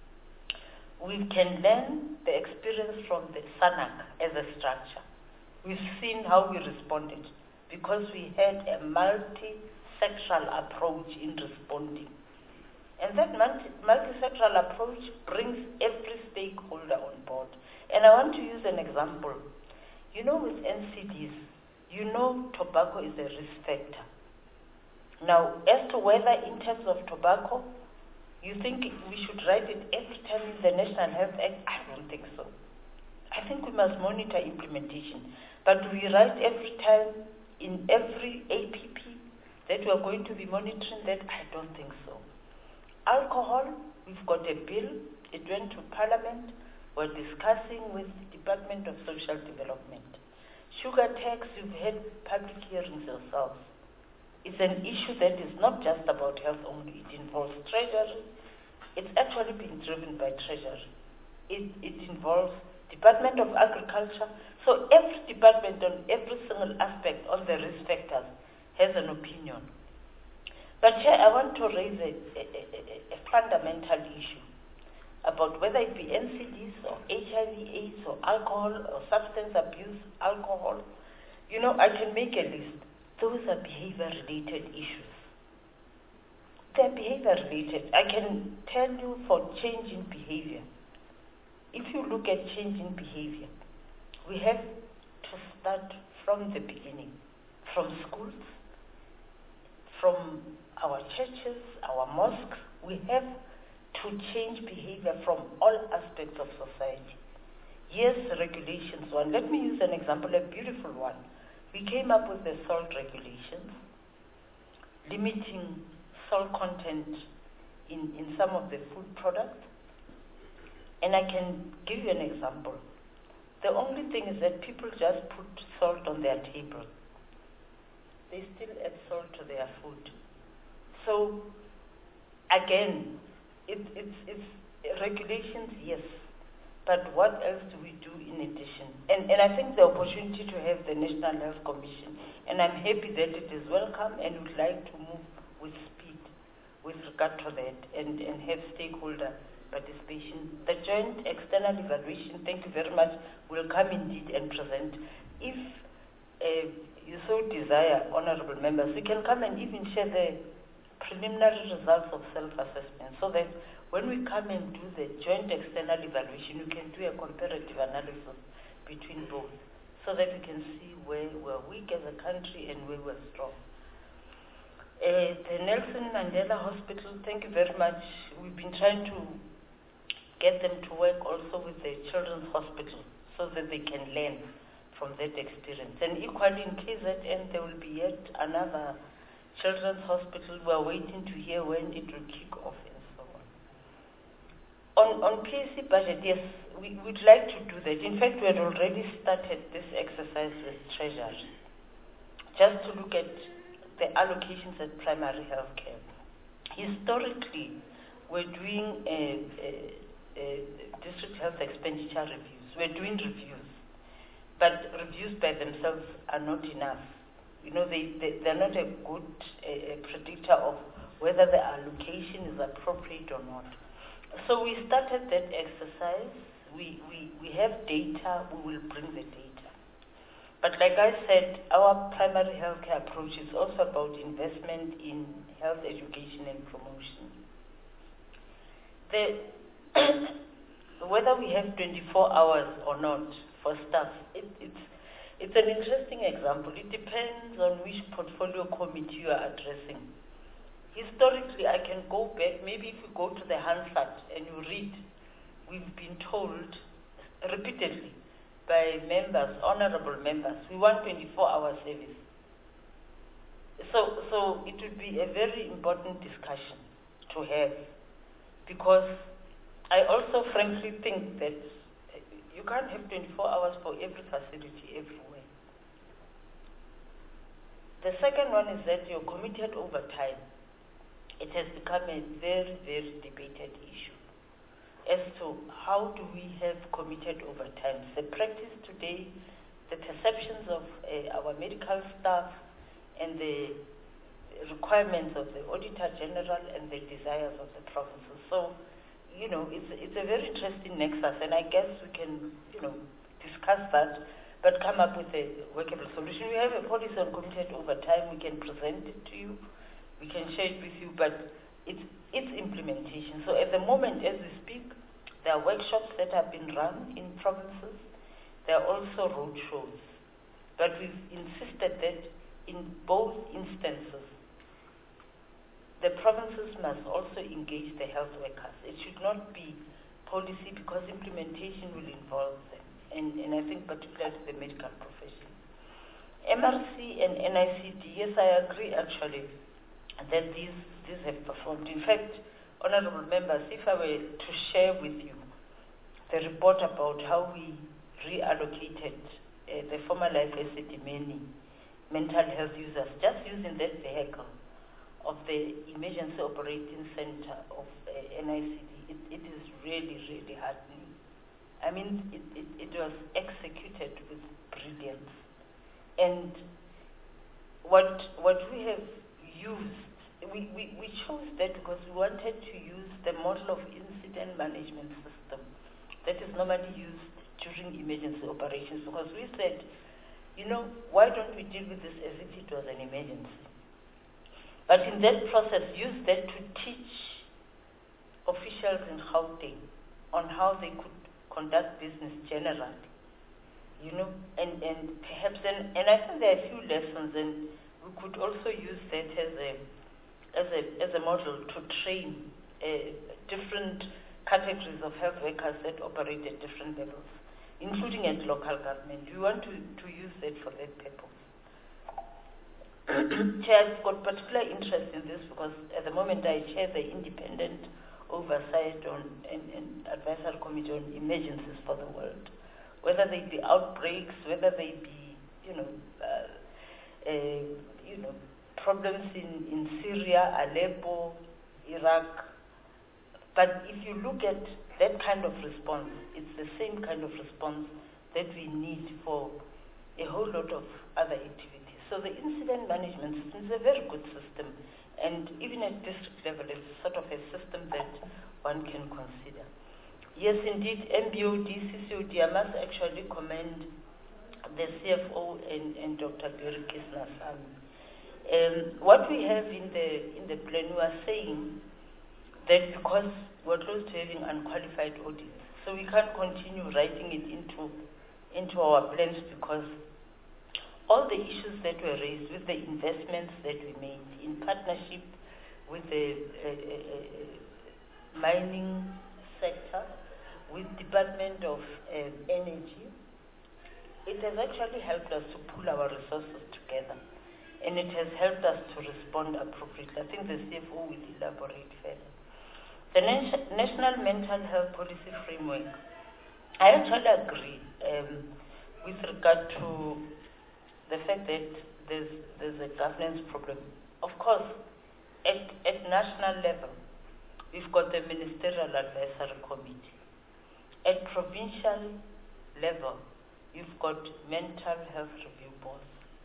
We can learn the experience from the SANAC as a structure. We've seen how we responded because we had a multi-sectoral approach in responding. And that multi-sectoral approach brings every stakeholder on board. And I want to use an example. You know, with N C Ds, you know tobacco is a risk factor. Now, as to whether in terms of tobacco, you think we should write it every time in the National Health Act? I don't think so. I think we must monitor implementation. But do we write every time in every A P P that we are going to be monitoring that? I don't think so. Alcohol, we've got a bill. It went to Parliament. We're discussing with the Department of Social Development. Sugar tax, you've had public hearings yourselves. It's an issue that is not just about health only. It involves treasury. It's actually being driven by treasury. It, it involves Department of Agriculture. So every department on every single aspect on the risk factors has an opinion. But here I want to raise a, a, a, a fundamental issue about whether it be N C Ds or H I V AIDS or alcohol or substance abuse, alcohol. You know, I can make a list. Those are behavior-related issues. They're behavior-related. I can tell you for change in behavior. If you look at change in behavior, we have to start from the beginning, from schools, from our churches, our mosques. We have to change behavior from all aspects of society. Yes, regulations one. Let me use an example, a beautiful one. we came up with the salt regulations, limiting salt content in, in some of the food products. And I can give you an example. The only thing is that people just put salt on their table. They still add salt to their food. So, again, it, it's, it's regulations, yes, but what else do we do in addition? And, and I think the opportunity to have the National Health Commission, and I'm happy that it is welcome and would like to move with speed with regard to that and, and have stakeholder participation. The joint external evaluation, thank you very much, will come indeed and present. If uh, you so desire, honorable members, we can come and even share the preliminary results of self-assessment so that when we come and do the joint external evaluation, we can do a comparative analysis between both so that we can see where we're weak as a country and where we're strong. Uh, the Nelson Mandela Hospital, thank you very much. We've been trying to get them to work also with the Children's Hospital so that they can learn from that experience. And equally in K Z N, there will be yet another Children's Hospital. We're waiting to hear when it will kick off and so on. On, on P S C budget, yes, we would like to do that. In fact, we had already started this exercise with Treasury, just to look at the allocations at primary health care. Historically, we're doing a, a Uh, district health expenditure reviews. We're doing reviews, but reviews by themselves are not enough. You know, they, they, they're not a good uh, predictor of whether the allocation is appropriate or not. So we started that exercise. We, we, we have data, we will bring the data. But like I said, our primary healthcare approach is also about investment in health education and promotion. The whether we have twenty-four hours or not for staff, it, it's, it's an interesting example. It depends on which portfolio committee you are addressing. Historically, I can go back, maybe if you go to the Hansard and you read, we've been told repeatedly by members, honorable members, we want twenty-four hour service. So, so it would be a very important discussion to have, because I also frankly think that you can't have twenty-four hours for every facility everywhere. The second one is that your committed overtime. It has become a very, very debated issue as to how do we have committed overtime. The practice today, the perceptions of uh, our medical staff and the requirements of the Auditor General and the desires of the provinces. So, you know, it's, it's a very interesting nexus, and I guess we can, you know, discuss that, but come up with a workable solution. We have a policy on committed overtime. We can present it to you. We can share it with you, but it's, it's implementation. So at the moment, as we speak, there are workshops that have been run in provinces. There are also road shows. But we've insisted that in both instances, the provinces must also engage the health workers. It should not be policy, because implementation will involve them, and, and I think particularly the medical profession. M R C and N I C D, yes, I agree actually that these, these have performed. In fact, honorable members, if I were to share with you the report about how we reallocated uh, the former life Esidimeni mental health users, just using that vehicle of the Emergency Operating Center of uh, N I C D, it, it is really, really heartening. I mean, it, it, it was executed with brilliance. And what what we have used, we, we, we chose that because we wanted to use the model of incident management system that is normally used during emergency operations, because we said, you know, why don't we deal with this as if it was an emergency? But in that process, use that to teach officials in Gauteng on how they could conduct business generally, you know, and, and perhaps, and, and I think there are a few lessons, and we could also use that as a, as a, as a model to train uh, different categories of health workers that operate at different levels, including at local government. We want to, to use that for that purpose. Chair, I've got particular interest in this because at the moment I chair the independent oversight on and, and advisory committee on emergencies for the world, whether they be outbreaks, whether they be, you know, uh, uh, you know, problems in, in Syria, Aleppo, Iraq. But if you look at that kind of response, it's the same kind of response that we need for a whole lot of other activities. So the incident management system is a very good system, and even at district level, it's sort of a system that one can consider. Yes, indeed, M B O D, C C O D, I must actually commend the C F O and, and Doctor Barry Kisnasamy. Um, what we have in the in the plan, we are saying that because we're close to having unqualified audits, so we can't continue writing it into into our plans because all the issues that were raised with the investments that we made in partnership with the uh, uh, mining sector, with Department of uh, Energy, it has actually helped us to pull our resources together, and it has helped us to respond appropriately. I think the C F O will elaborate further. The National Mental Health Policy Framework, I actually agree um, with regard to the fact that there's, there's a governance problem. Of course, at, at national level, we've got the Ministerial Advisory Committee. At provincial level, you've got mental health review boards.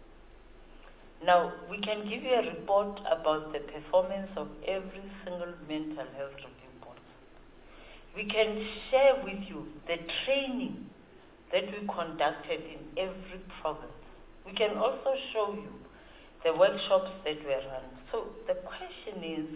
Now, we can give you a report about the performance of every single mental health review board. We can share with you the training that we conducted in every province. We can also show you the workshops that were run. So the question is,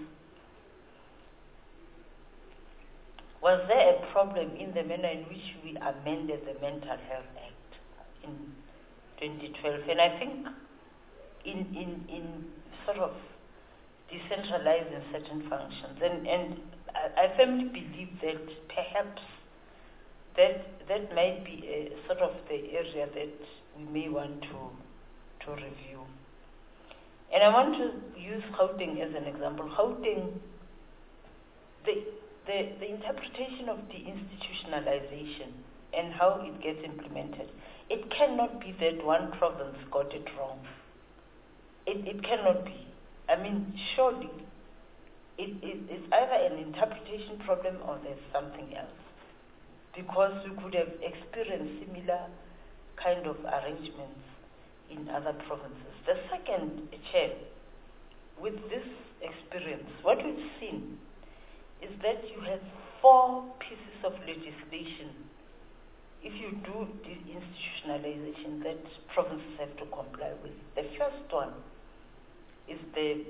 was there a problem in the manner in which we amended the Mental Health Act in twenty twelve? And I think in, in, in sort of decentralizing certain functions, and, and I, I firmly believe that perhaps that that might be a, sort of the area that we may want to to review. And I want to use Gauteng as an example. Gauteng, the, the, the interpretation of deinstitutionalization and how it gets implemented, it cannot be that one province got it wrong. It, it cannot be. I mean, surely it, it, it's either an interpretation problem or there's something else. Because we could have experienced similar kind of arrangements in other provinces. The second, Chair, with this experience, what we've seen is that you have four pieces of legislation, if you do deinstitutionalization, that provinces have to comply with. The first one is the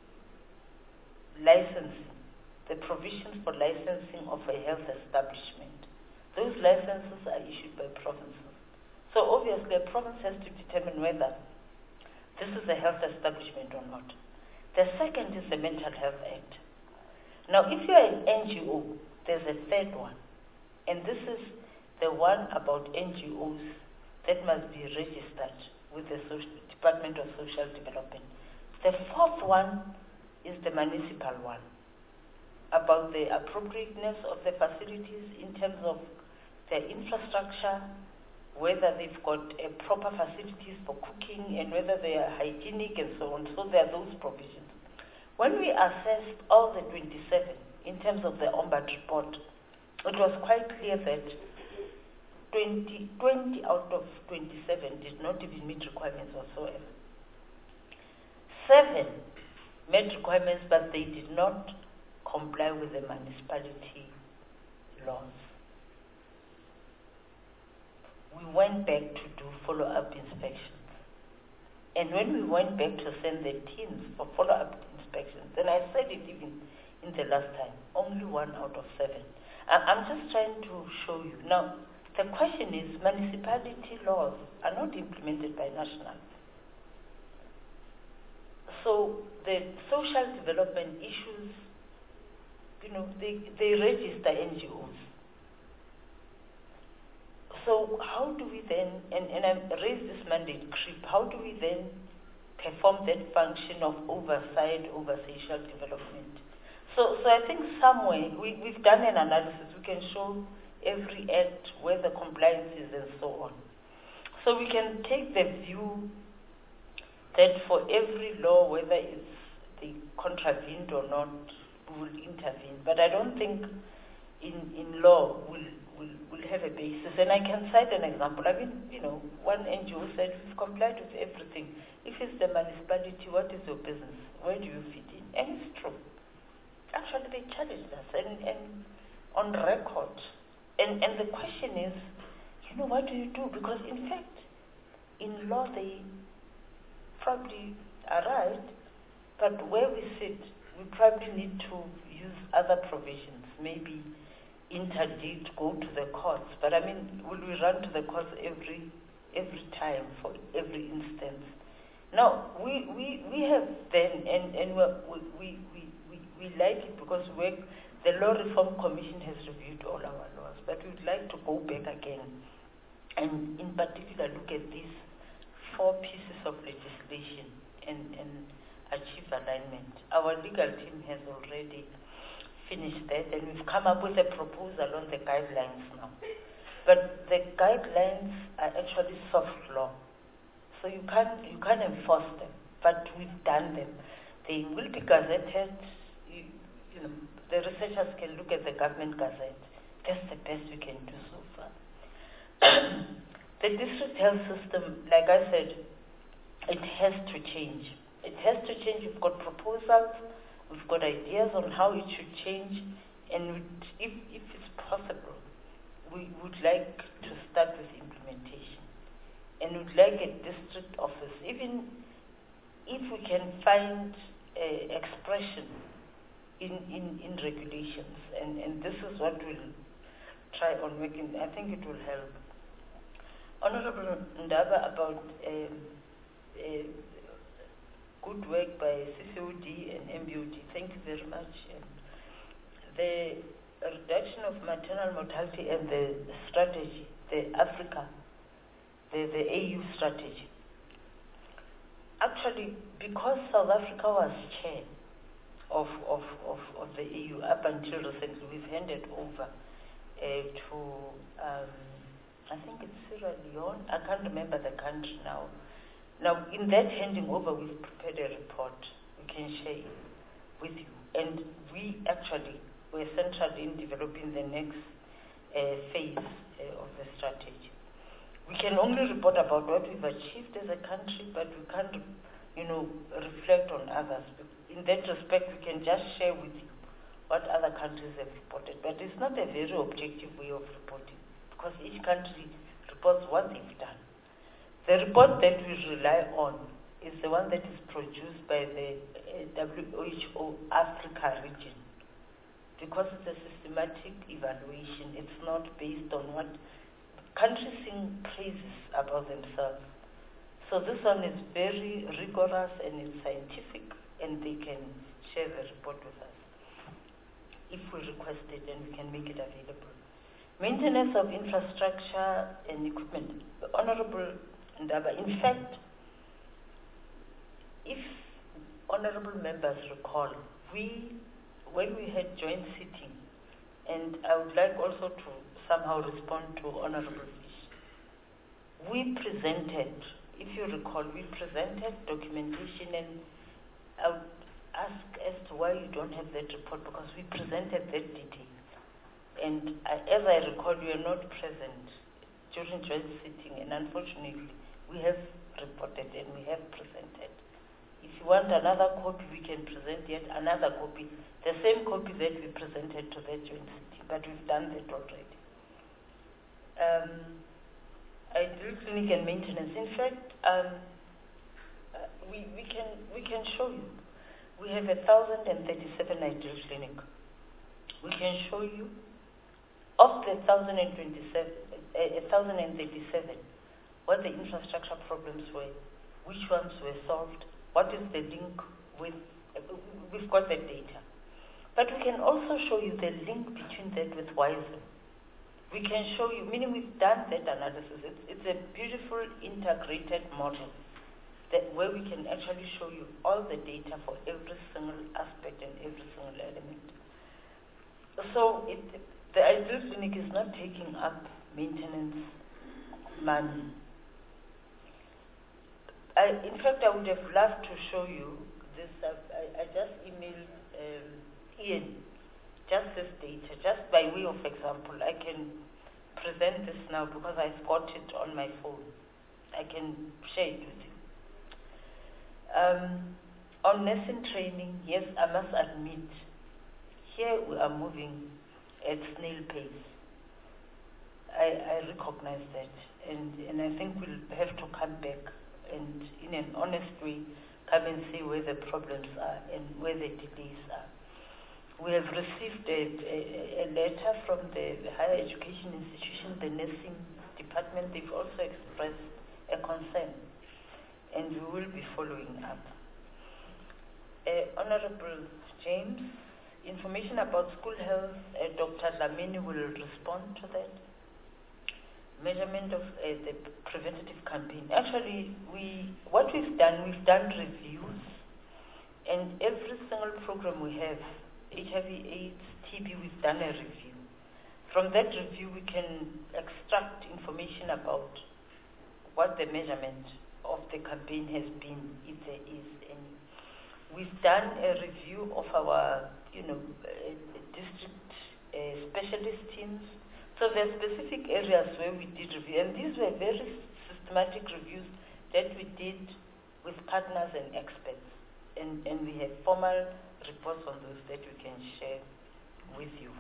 licensing, the provisions for licensing of a health establishment. Those licenses are issued by provinces. So obviously a province has to determine whether this is a health establishment or not. The second is the Mental Health Act. Now if you are an N G O, there's a third one. And this is the one about N G Os that must be registered with the Social Department of Social Development. The fourth one is the municipal one, about the appropriateness of the facilities in terms of their infrastructure, whether they've got uh, proper facilities for cooking and whether they are hygienic and so on. So there are those provisions. When we assessed all the twenty-seven in terms of the Ombud report, it was quite clear that twenty, twenty out of twenty-seven did not even meet requirements whatsoever. Seven met requirements, but they did not comply with the municipality laws. We went back to do follow-up inspections. And when we went back to send the teams for follow-up inspections, and I said it even in the last time, only one out of seven. I'm just trying to show you. Now, the question is, municipality laws are not implemented by national. So the social development issues, you know, they, they register N G Os. So how do we then, and, and I raised this mandate creep, how do we then perform that function of oversight over social development. So, so I think somewhere we, we've done an analysis. We can show every act where the compliance is and so on. So we can take the view that for every law, whether it's they contravened or not, we will intervene. But I don't think in, in law we'll, we'll, we'll have a basis. And I can cite an example. I mean, you know, one N G O said we've complied with everything. If it's the municipality, what is your business? Where do you fit in? And it's true. Actually, they challenged us and, and on record. And, and the question is, you know, what do you do? Because in fact, in law, they probably are right, but where we sit, we probably need to use other provisions, maybe interdict, go to the courts. But I mean, will we run to the courts every every time for every instance? Now, we, we, we have then, and, and we, we, we, we, we like it because we, the Law Reform Commission has reviewed all our laws, but we would like to go back again and in particular look at these four pieces of legislation and, and achieve alignment. Our legal team has already finished that, and we've come up with a proposal on the guidelines now. But the guidelines are actually soft law, so you can't you can't enforce them. But we've done them. They will be gazetted. You, you know, the researchers can look at the government gazette. That's the best we can do so far. The district health system, like I said, it has to change. It has to change. We've got proposals, we've got ideas on how it should change, and if, if it's possible, we would like to start with implementation. And we'd like a district office, even if we can find uh, expression in, in, in regulations, and, and this is what we'll try on making. I think it will help. Honorable Ndaba, about um, uh, good work by C C O D and M B O D. Thank you very much. And the reduction of maternal mortality and the strategy, the Africa, the, the A U strategy. Actually, because South Africa was chair of, of, of, of the A U up until recently, we've handed over uh, to um, I think it's Sierra Leone. I can't remember the country now. Now, in that handing over, we've prepared a report we can share with you. And we actually were central in developing the next uh, phase uh, of the strategy. We can only report about what we've achieved as a country, but we can't, you know, reflect on others. In that respect, we can just share with you what other countries have reported. But it's not a very objective way of reporting, because each country reports what they've done. The report that we rely on is the one that is produced by the uh, W H O Africa region, because it's a systematic evaluation. It's not based on what countries sing praises about themselves. So this one is very rigorous and it's scientific, and they can share the report with us if we request it, and we can make it available. Maintenance of infrastructure and equipment. Honorable Ndaba, in fact, if honorable members recall, we, when we had joint sitting, and I would like also to somehow respond to Honorable Fish, we presented, if you recall, we presented documentation, and I would ask as to why you don't have that report, because we presented that detail. And I, as I recall, you are not present during joint sitting, and unfortunately, we have reported and we have presented. If you want another copy, we can present yet another copy, the same copy that we presented to that joint sitting, but we've done that already. Um, ideal clinic and maintenance. In fact, um, uh, we, we can we can show you. We have a thousand and thirty-seven ideal clinic. We can show you of the thousand and twenty-seven, a thousand and thirty-seven, what the infrastructure problems were, which ones were solved, what is the link with. Uh, we've got the data, but we can also show you the link between that with WISEM. We can show you, meaning we've done that analysis. It's, it's a beautiful integrated model that where we can actually show you all the data for every single aspect and every single element. So it, the Ideal Clinic is not taking up maintenance money. I, in fact, I would have loved to show you this. Uh, I, I just emailed um, Ian just this data, just by way of example. I can present this now because I've got it on my phone. I can share it with you. Um, on nursing training, yes, I must admit, here we are moving at snail pace. I, I recognize that, and, and I think we'll have to come back and, in an honest way, come and see where the problems are and where the delays are. We have received a, a, a letter from the higher education institution, the nursing department. They've also expressed a concern, and we will be following up. Uh, Honorable James, information about school health, uh, Doctor Lamini will respond to that. Measurement of uh, the preventative campaign. Actually, we what we've done, we've done reviews, and every single program we have, H I V AIDS, T B, we've done a review. From that review, we can extract information about what the measurement of the campaign has been, if there is any. We've done a review of our, you know, uh, district uh, specialist teams. So there are specific areas where we did review, and these were very systematic reviews that we did with partners and experts, and, and we have formal reports on those that we can share with you.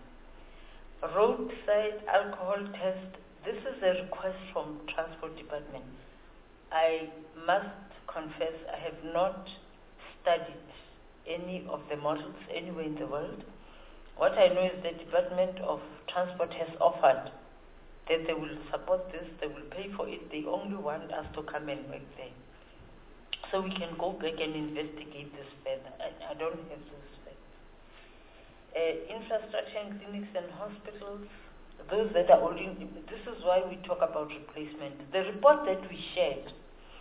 Roadside alcohol test, this is a request from Transport Department. I must confess I have not studied any of the models anywhere in the world. What I know is the Department of Transport has offered that they will support this, they will pay for it, they only want us to come and work there. So we can go back and investigate this further. I, I don't have those facts. Uh, infrastructure in clinics and hospitals, those that are already, this is why we talk about replacement. The report that we shared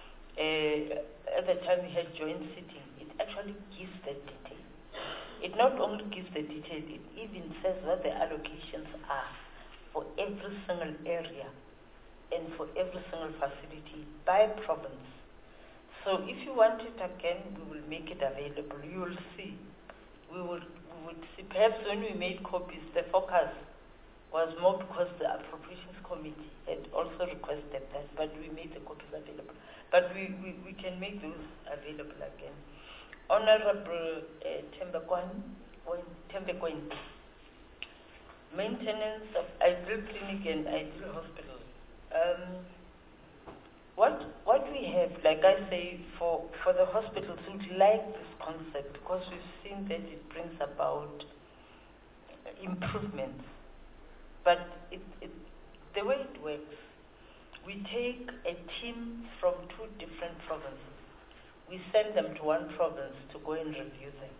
uh, at the time we had joint sitting, it actually gives the detail. It not only gives the detail, it even says what the allocations are for every single area and for every single facility by province. So if you want it again, we will make it available. You will see. We will we would see. Perhaps when we made copies, the focus was more because the Appropriations Committee had also requested that, but we made the copies available. But we, we, we can make those available again. Honorable uh, Thembekweni, maintenance of Ideal Clinic and Ideal Hospital. Um, what what we have, like I say, for, for the hospitals, we like this concept because we've seen that it brings about improvements. But it, it, the way it works, we take a team from two different provinces. We send them to one province to go and review them.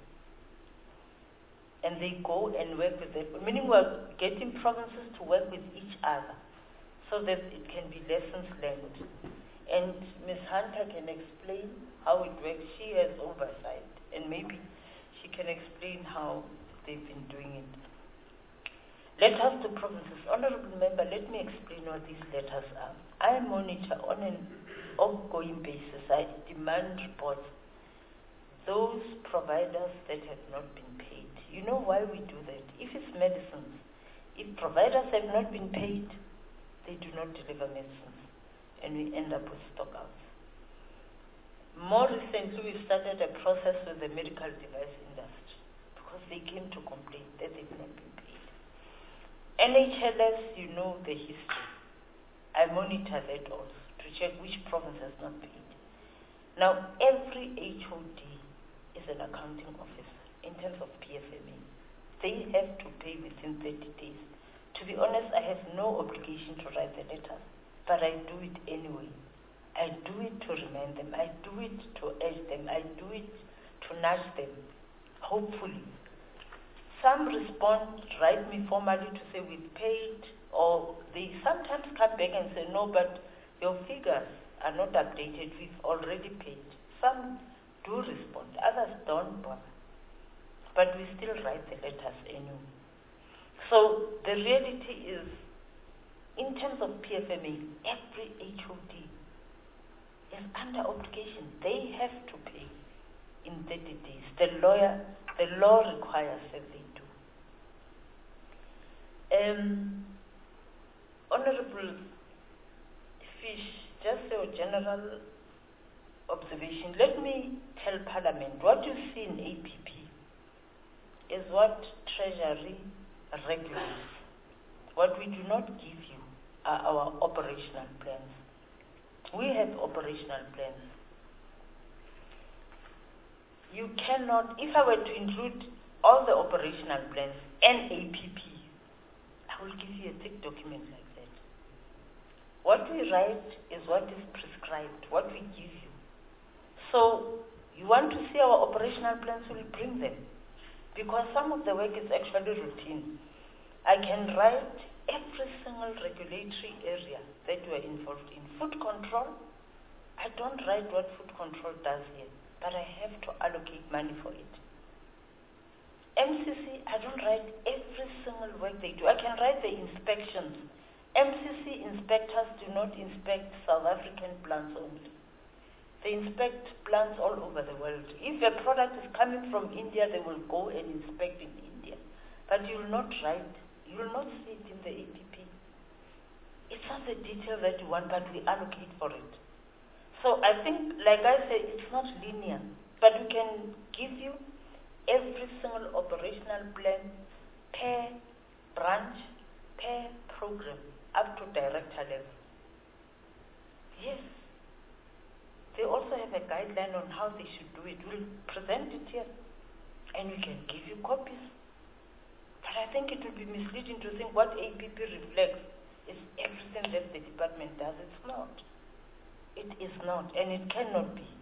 And they go and work with them, meaning we're getting provinces to work with each other so that it can be lessons learned. And Miz Hunter can explain how it works. She has oversight, and maybe she can explain how they've been doing it. Letters to provinces. Honorable Member, let me explain what these letters are. I monitor on an ongoing basis. I demand reports. Those providers that have not been paid. You know why we do that? If it's medicines, if providers have not been paid, they do not deliver medicines, and we end up with stockouts. More recently, we started a process with the medical device industry because they came to complain that they've not been paid. N H L S, you know the history. I monitor that also to check which province has not paid. Now, every H O D is an accounting officer in terms of P F M A. They have to pay within thirty days. To be honest, I have no obligation to write the letters, but I do it anyway. I do it to remind them. I do it to urge them. I do it to nudge them, hopefully. Some respond, write me formally to say we've paid, or they sometimes come back and say, no, but your figures are not updated. We've already paid. Some do respond, others don't bother. But we still write the letters anyway. So the reality is, in terms of P F M A, every H O D is under obligation. They have to pay in thirty days. The lawyer, the law requires that they do. Um, Honorable Fish, just a general observation. Let me tell Parliament, what you see in A P P is what Treasury regulates. What we do not give you are our operational plans. We have operational plans. You cannot, if I were to include all the operational plans and A P P, I will give you a thick document like that. What we write is what is prescribed, what we give you. So, you want to see our operational plans, we'll bring them. Because some of the work is actually routine. I can write every single regulatory area that you are involved in. Food control, I don't write what food control does here, but I have to allocate money for it. M C C, I don't write every single work they do. I can write the inspections. M C C inspectors do not inspect South African plants only. They inspect plants all over the world. If a product is coming from India, they will go and inspect in India. But you will not write, you will not see it in the A P P. It's not the detail that you want, but we allocate for it. So I think, like I said, it's not linear, but we can give you every single operational plan per branch, per program, up to director level. Yes. They also have a guideline on how they should do it. We'll present it here, and we can give you copies. But I think it would be misleading to think what A P P reflects is everything that the department does. It's not. It is not, and it cannot be.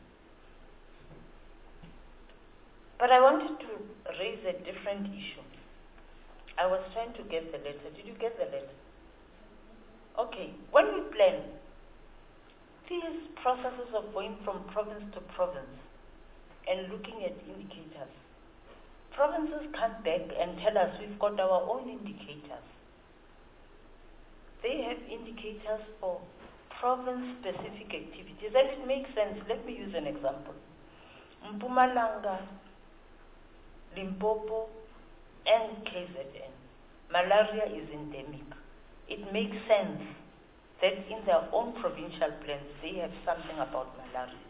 But I wanted to raise a different issue. I was trying to get the letter. Did you get the letter? Okay. When we plan, these processes of going from province to province and looking at indicators, provinces come back and tell us we've got our own indicators. They have indicators for province-specific activities, and it makes sense. Let me use an example. Mpumalanga, Limpopo, and K Z N, malaria is endemic. It makes sense that in their own provincial plans, they have something about malaria.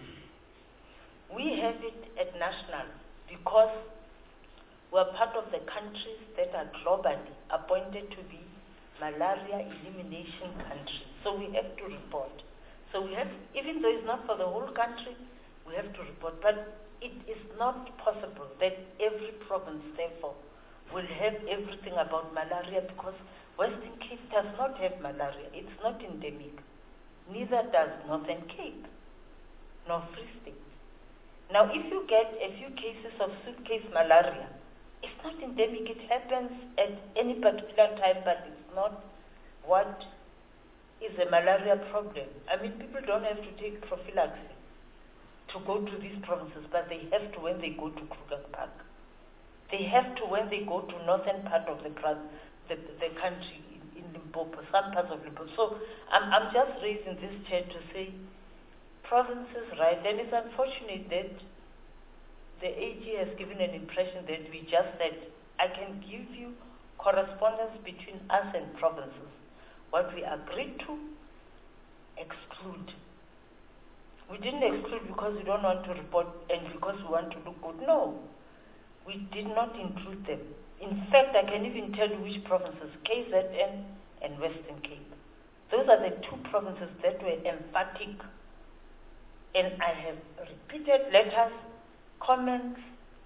We have it at national because we're part of the countries that are globally appointed to be malaria elimination countries. So we have to report. So we have, even though it's not for the whole country, we have to report. But it is not possible that every province, therefore, will have everything about malaria because Western Cape does not have malaria. It's not endemic. Neither does Northern Cape, nor Free State. Now, if you get a few cases of suitcase malaria, it's not endemic. It happens at any particular time, but it's not what is a malaria problem. I mean, people don't have to take prophylaxis to go to these provinces, but they have to when they go to Kruger Park. They have to when they go to northern part of the the, the country, in, in Limpopo, some parts of Limpopo. So I'm, I'm just raising this chair to say, provinces, right? And it's unfortunate that the A G has given an impression that we just said, I can give you correspondence between us and provinces. What we agreed to, exclude. We didn't exclude because we don't want to report and because we want to look good. No, we did not include them. In fact, I can even tell you which provinces, K Z N and Western Cape. Those are the two provinces that were emphatic. And I have repeated letters, comments,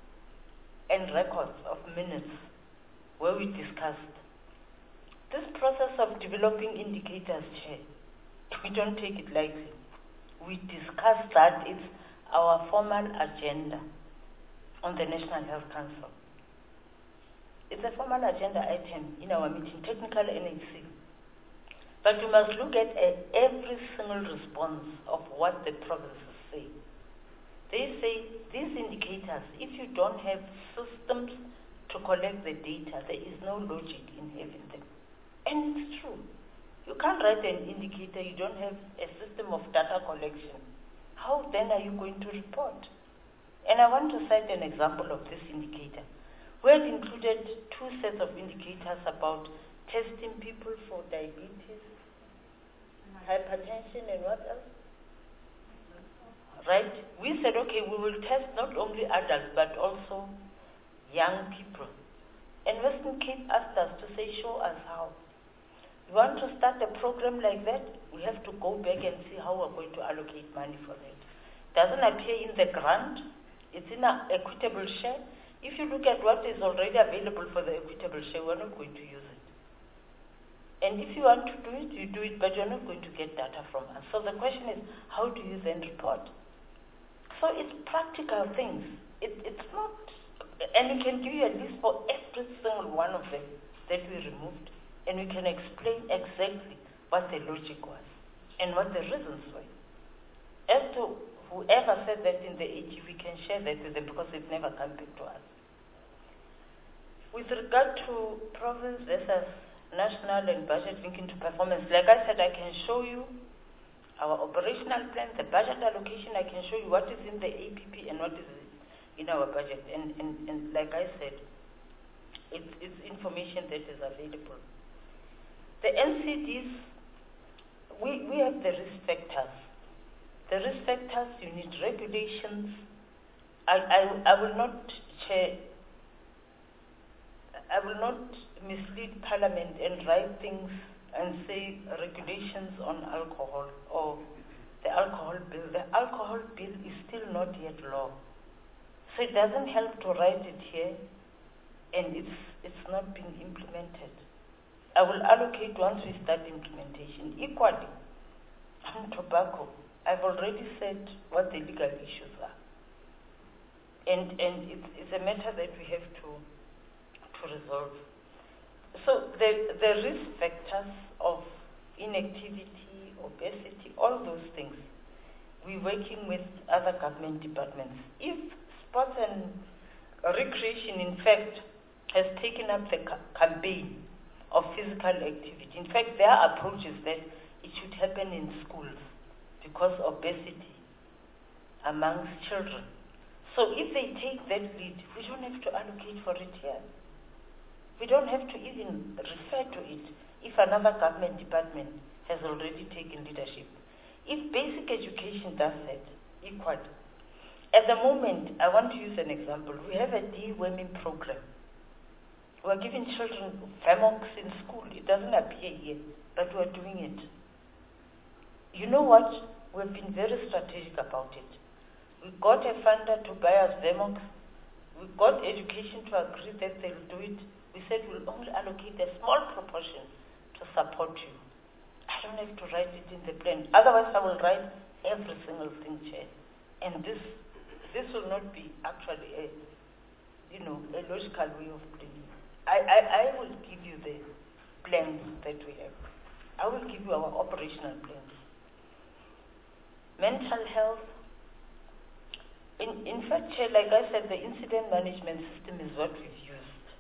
and records of minutes where we discussed this process of developing indicators, Chair. We don't take it lightly. We discussed that. It's our formal agenda on the National Health Council. It's a formal agenda item in our meeting, technical N H C. But we must look at uh, every single response of what the provinces say. they say these indicators, if you don't have systems to collect the data, there is no logic in having them. And it's true. You can't write an indicator, you don't have a system of data collection. How then are you going to report? And I want to cite an example of this indicator. We had included two sets of indicators about testing people for diabetes, hypertension, and what else? Right? We said, okay, we will test not only adults, but also young people. And Western Cape asked us to say, show us how. You want to start a program like that? We have to go back and see how we're going to allocate money for that. Doesn't appear in the grant. It's in an equitable share. If you look at what is already available for the equitable share, we're not going to use it. And if you want to do it, you do it, but you're not going to get data from us. So the question is, how do you then report? So it's practical things. It, it's not, and we can give you a list for every single one of them that we removed, and we can explain exactly what the logic was and what the reasons were. As to whoever said that in the A G, we can share that with them because it never comes back to us. With regard to province versus national and budget linking to performance, like I said, I can show you our operational plan, the budget allocation. I can show you what is in the A P P and what is in our budget. And, and, and like I said, it's, it's information that is available. The N C Ds, we, we have the risk factors. The risk factors, you need regulations. I, I, I will not share I will not mislead Parliament and write things and say regulations on alcohol or the alcohol bill. The alcohol bill is still not yet law. So it doesn't help to write it here and it's, it's not being implemented. I will allocate once we start implementation. Equally, on tobacco, I've already said what the legal issues are. And, and it's, it's a matter that we have to resolve. So the, the risk factors of inactivity, obesity, all those things, we're working with other government departments. If sports and recreation, in fact, has taken up the ca campaign of physical activity, in fact, their approach is that it should happen in schools because obesity amongst children. So if they take that lead, we don't have to allocate for it here. We don't have to even refer to it if another government department has already taken leadership. If basic education does that, equally. At the moment, I want to use an example. We have a deworming program. We're giving children Vemox in school. It doesn't appear here, but we're doing it. You know what? We've been very strategic about it. We got a funder to buy us Vemox. We got education to agree that they'll do it. We said we'll only allocate a small proportion to support you. I don't have to write it in the plan. Otherwise, I will write every single thing, Chair. And this, this will not be actually a, you know, a logical way of planning. I, I, I will give you the plans that we have. I will give you our operational plans. Mental health. In, in fact, Chair, like I said, the incident management system is what we've used.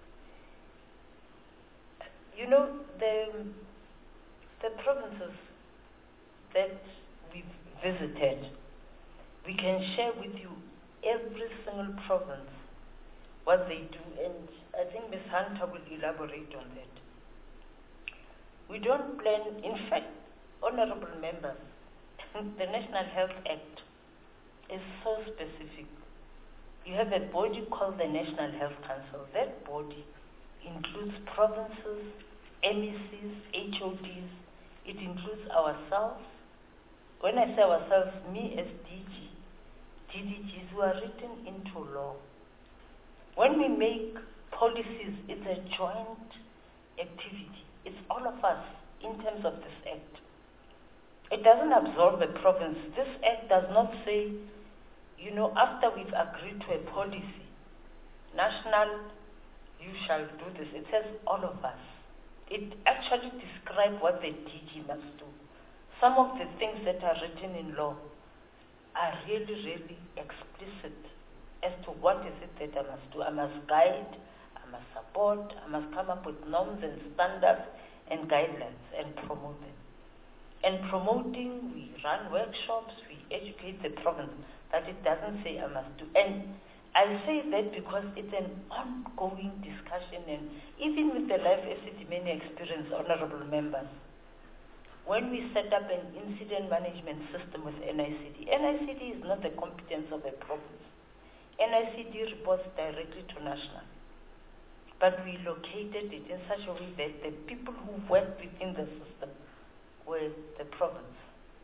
You know, the, the provinces that we've visited, we can share with you every single province, what they do, and I think Miz Hunter will elaborate on that. We don't plan, in fact, honorable members, the National Health Act is so specific. You have a body called the National Health Council. That body includes provinces, M E Cs, H O Ds. It includes ourselves. When I say ourselves, me as D G, D D Gs who are written into law. When we make policies, it's a joint activity. It's all of us in terms of this act. It doesn't absorb the province. This act does not say, you know, after we've agreed to a policy, national, you shall do this. It says all of us. It actually describes what the D G must do. Some of the things that are written in law, are really, really explicit as to what is it that I must do. I must guide, I must support, I must come up with norms and standards and guidelines and promote them. And promoting, we run workshops, we educate the province, but it doesn't say I must do. And I say that because it's an ongoing discussion, and even with the Life eSetimeni experience, honorable members, when we set up an incident management system with N I C D, N I C D is not the competence of a province. N I C D reports directly to national. But we located it in such a way that the people who worked within the system were the province.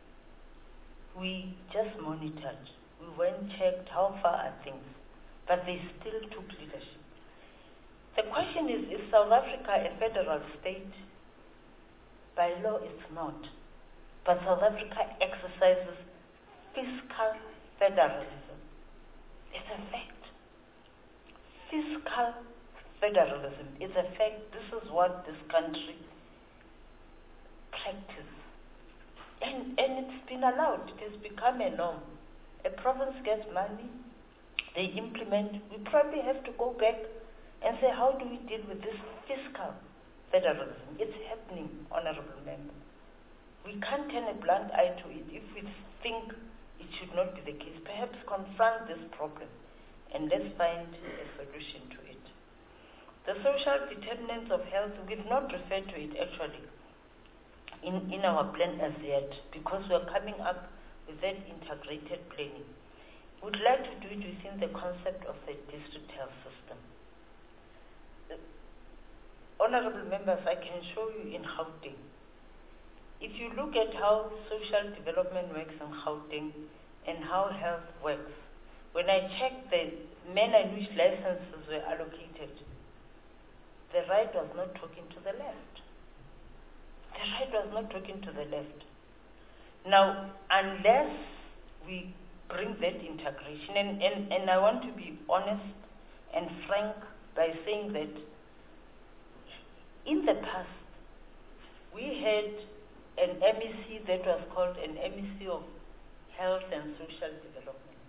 We just monitored. We went checked how far are things, but they still took leadership. The question is, is South Africa a federal state? By law, it's not. But South Africa exercises fiscal federalism. It's a fact. Fiscal federalism is a fact. This is what this country practices. And, and it's been allowed. It has become a norm. A province gets money, they implement. We probably have to go back and say, how do we deal with this fiscal federalism? It's happening, honorable member. We can't turn a blind eye to it if we think it should not be the case. Perhaps confront this problem and let's find a solution to it. The social determinants of health, we've not referred to it actually in, in our plan as yet, because we're coming up with that integrated planning. We'd like to do it within the concept of the district health system. Uh, honorable members, I can show you in Gauteng. If you look at how social development works in Gauteng and how health works, when I checked the manner in which licenses were allocated, the right was not talking to the left. The right was not talking to the left. Now, unless we bring that integration, and, and, and I want to be honest and frank by saying that in the past, we had an M E C that was called an M E C of Health and Social Development.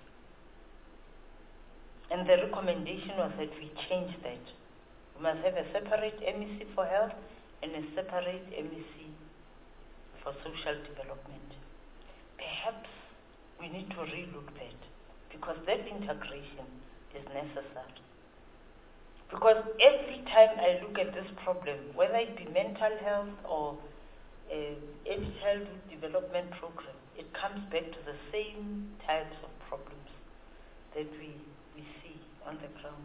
And the recommendation was that we change that. We must have a separate M E C for health and a separate M E C for social development. Perhaps we need to relook that, because that integration is necessary. Because every time I look at this problem, whether it be mental health or uh, early childhood development program, it comes back to the same types of problems that we, we see on the ground.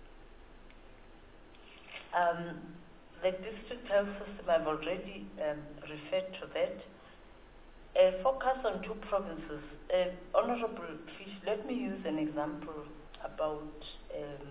Um, the district health system, I've already um, referred to that. Uh, focus on two provinces. Uh, Honorable Fish, let me use an example about um,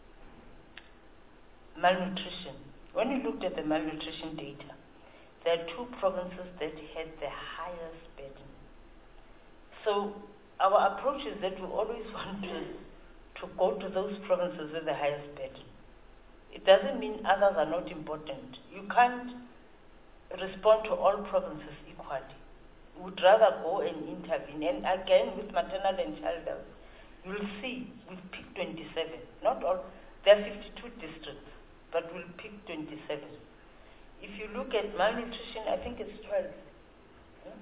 malnutrition. When you looked at the malnutrition data, there are two provinces that had the highest burden. So our approach is that we always want to, to go to those provinces with the highest burden. It doesn't mean others are not important. You can't respond to all provinces equally. We would rather go and intervene. And again, with maternal and child health, you'll see we've picked twenty-seven. Not all, there are fifty-two districts, but we'll pick twenty-seven. If you look at malnutrition, I think it's twelve. Hmm?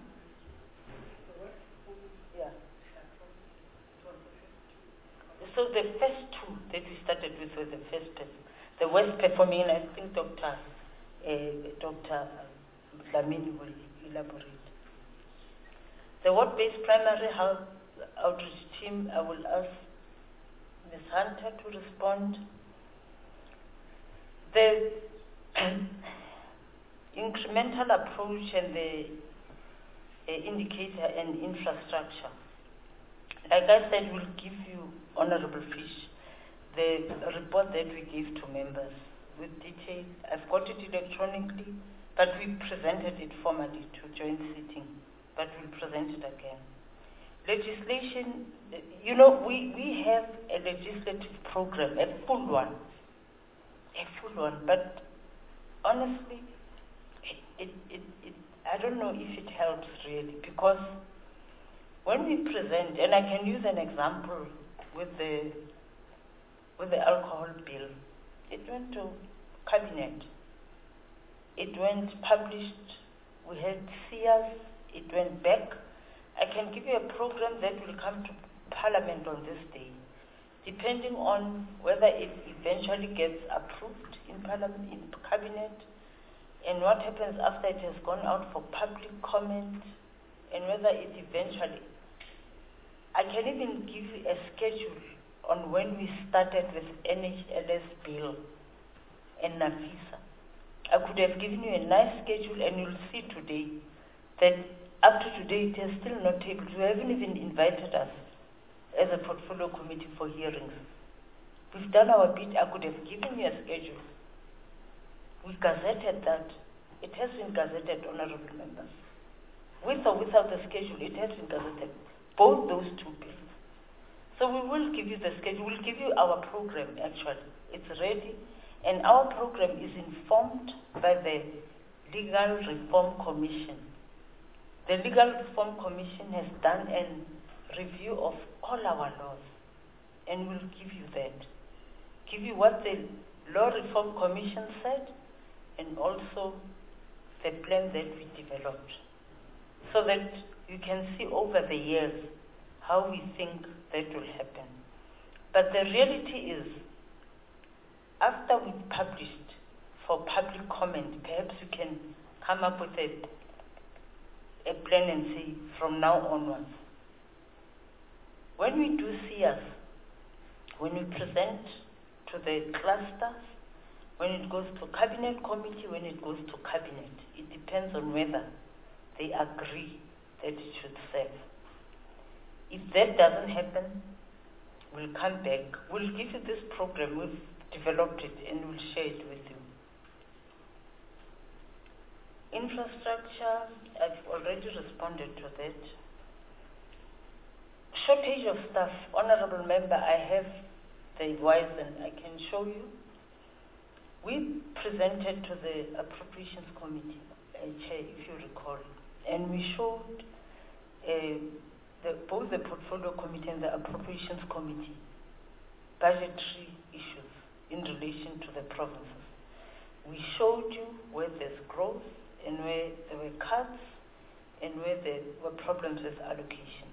Yeah. So the first two that we started with were the first person. The worst performing, I think Doctor Uh, Doctor Dlamini will elaborate. The ward-based primary health outreach team, I will ask Miz Hunter to respond. The incremental approach and the uh, indicator and infrastructure. Like I said, we'll give you, Honorable Fish, the report that we give to members with detail. I've got it electronically, but we presented it formally to joint sitting, but we'll present it again. Legislation, you know, we, we have a legislative program, a full one, a full one, but honestly, it, it, it, it, I don't know if it helps really, because when we present, and I can use an example with the with the alcohol bill, it went to cabinet. It went published. We had seers. It went back. I can give you a program that will come to Parliament on this day, depending on whether it eventually gets approved in Parliament, in cabinet, and what happens after it has gone out for public comment, and whether it eventually. I can even give you a schedule on when we started with N H L S bill and NAFISA. I could have given you a nice schedule, and you'll see today that up to today it has still not tabled. You haven't even invited us as a portfolio committee for hearings. We've done our bit. I could have given you a schedule. We gazetted that. It has been gazetted, honorable members. With or without the schedule, it has been gazetted. Both those two bills. So we will give you the schedule. We'll give you our program, actually. It's ready. And our program is informed by the Legal Reform Commission. The Legal Reform Commission has done a review of all our laws, and we'll give you that. Give you what the Law Reform Commission said, and also the plan that we developed, so that you can see over the years how we think that will happen. But the reality is, after we published for public comment, perhaps we can come up with a, a plan and say, from now onwards. When we do C S, when we present to the clusters, when it goes to cabinet committee, when it goes to cabinet, it depends on whether they agree that it should serve. If that doesn't happen, we'll come back. We'll give you this program. We've developed it and we'll share it with you. Infrastructure, I've already responded to that. Shortage of staff. Honorable member, I have the wise and I can show you. We presented to the Appropriations Committee, uh, Chair, if you recall, and we showed uh, the, both the Portfolio Committee and the Appropriations Committee budgetary issues in relation to the provinces. We showed you where there's growth and where there were cuts and where there were problems with allocation.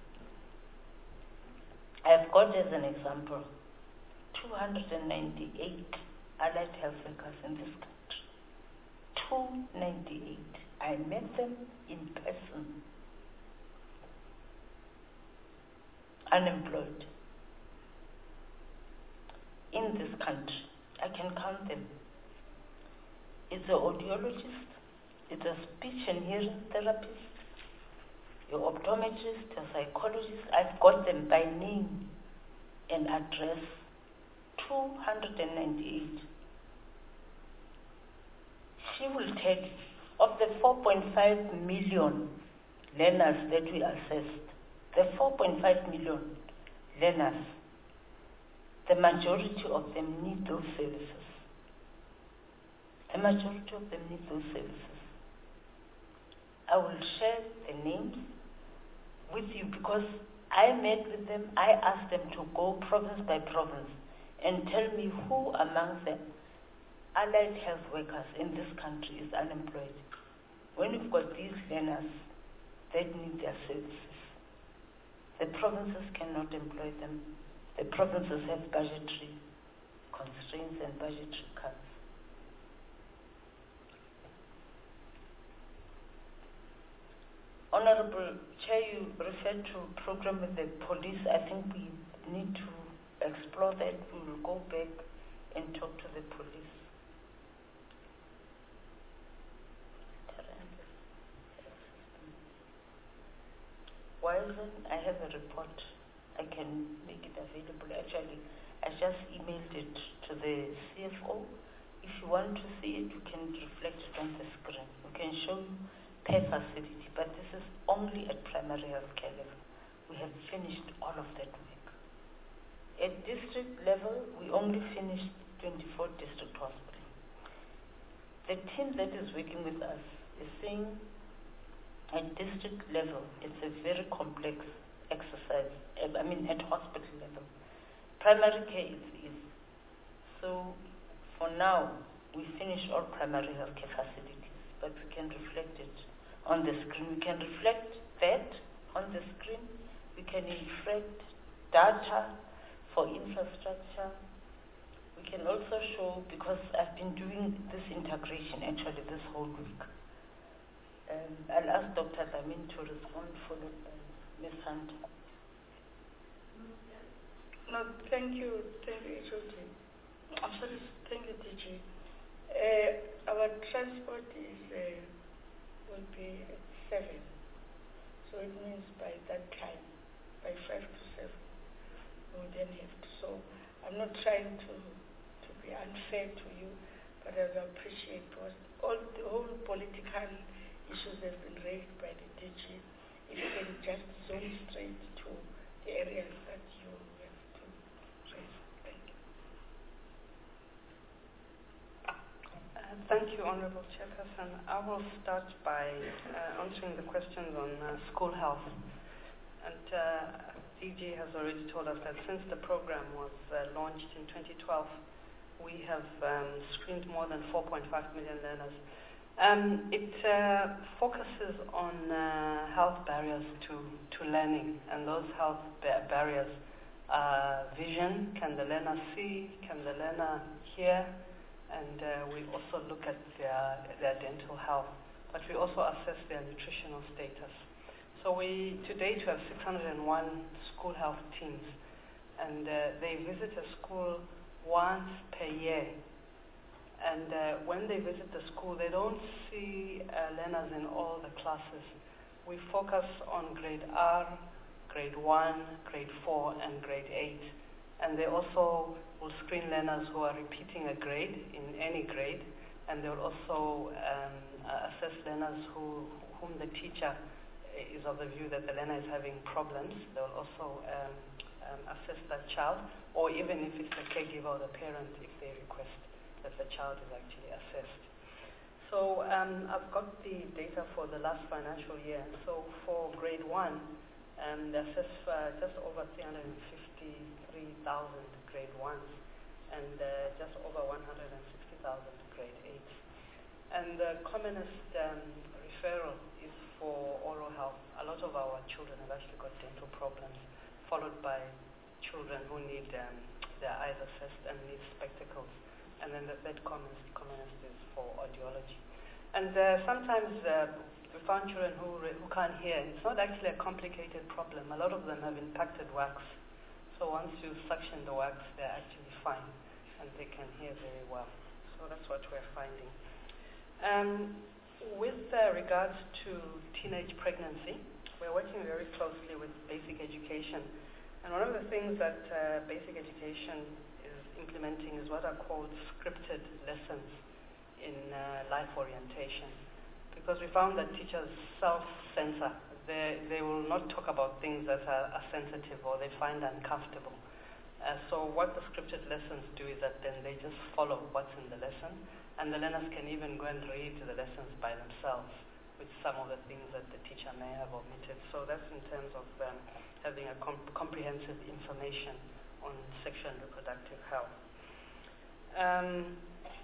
I've got as an example two hundred ninety-eight allied health workers in this country. two hundred ninety-eight. I met them in person. Unemployed. In this country. I can count them. It's an audiologist, it's a speech and hearing therapist, your optometrist, your psychologist. I've got them by name and address. two hundred ninety-eight. She will tell you, of the four point five million learners that we assessed, the four point five million learners, the majority of them need those services. The majority of them need those services. I will share the names with you because I met with them. I asked them to go province by province and tell me who among the allied health workers in this country is unemployed. When we've got these learners that need their services, the provinces cannot employ them. The provinces have budgetary constraints and budgetary cuts. Honorable Chair, you referred to program with the police. I think we need to explore that. We will go back and talk to the police. Wizen, I have a report. I can make it available. Actually, I just emailed it to the C F O. If you want to see it, you can reflect it on the screen. We can show you per facility, but this is only at primary health care level. We have finished all of that work. At district level, we only finished twenty-four district hospitals. The team that is working with us is saying at district level, it's a very complex exercise. I mean, at hospital level. Primary care is easy. So, for now, we finished all primary healthcare facilities, but we can reflect it on the screen. We can reflect that on the screen. We can reflect data for infrastructure. We can also show, because I've been doing this integration actually this whole week. Um, I'll ask Doctor Damin to respond, followed by Miz Hunter. No, thank you, thank you, H O D. I'm sorry, thank you, D G. Uh, our transport is uh, will be at seven, so it means by that time, by five to seven, we will then have to. So I'm not trying to to be unfair to you, but I will appreciate because all the whole political issues have been raised by the D G. If you can just zoom straight to the areas that you have to raise. Thank you. Uh, thank you, Honorable Chairperson. I will start by uh, answering the questions on uh, school health. And uh, D G has already told us that since the program was uh, launched in twenty twelve, we have um, screened more than four point five million learners. Um, it uh, focuses on uh, health barriers to, to learning, and those health ba- barriers are vision. Can the learner see? Can the learner hear? And uh, we also look at their, their dental health, but we also assess their nutritional status. So we, to date, we have six hundred one school health teams, and uh, they visit a school once per year. And uh, when they visit the school, they don't see uh, learners in all the classes. We focus on grade R, grade one, grade four, and grade eight. And they also will screen learners who are repeating a grade in any grade. And they will also um, assess learners who, whom the teacher is of the view that the learner is having problems. They will also um, um, assess that child, or even if it's the caregiver or the parent, if they request that the child is actually assessed. So um, I've got the data for the last financial year. So for grade one, um, they assess uh, just over three hundred fifty-three thousand grade ones and uh, just over one hundred sixty thousand grade eights. And the commonest um, referral is for oral health. A lot of our children have actually got dental problems, followed by children who need um, their eyes assessed and need spectacles. And then the third commonest, commonest is for audiology. And uh, sometimes uh, we found children who, re- who can't hear. It's not actually a complicated problem. A lot of them have impacted wax. So once you suction the wax, they're actually fine and they can hear very well. So that's what we're finding. Um, with uh, regards to teenage pregnancy, we're working very closely with basic education. And one of the things that uh, basic education implementing is what are called scripted lessons in uh, life orientation, because we found that teachers self-censor. They, they will not talk about things that are, are sensitive or they find uncomfortable. Uh, so what the scripted lessons do is that then they just follow what's in the lesson, and the learners can even go and read the lessons by themselves with some of the things that the teacher may have omitted. So that's in terms of um, having a comp- comprehensive information on sexual and reproductive health. Um,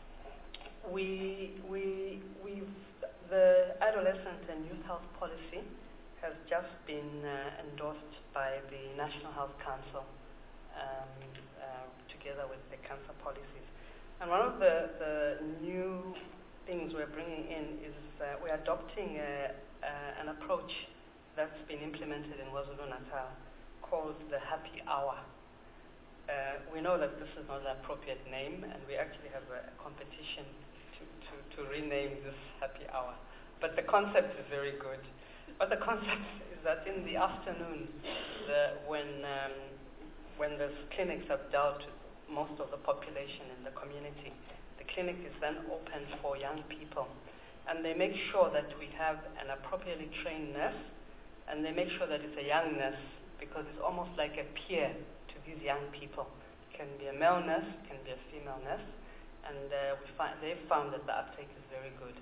we, we, we've, the adolescent and youth health policy has just been uh, endorsed by the National Health Council um, uh, together with the cancer policies. And one of the, the new things we're bringing in is uh, we're adopting a, uh, an approach that's been implemented in KwaZulu-Natal called the Happy Hour. Uh, we know that this is not an appropriate name, and we actually have a, a competition to, to, to rename this Happy Hour. But the concept is very good. But the concept is that in the afternoon, the, when, um, when the clinics have dealt with most of the population in the community, the clinic is then open for young people. And they make sure that we have an appropriately trained nurse, and they make sure that it's a young nurse, because it's almost like a peer to these young people. It can be a male nurse, it can be a female nurse, and uh, we find, they've found that the uptake is very good.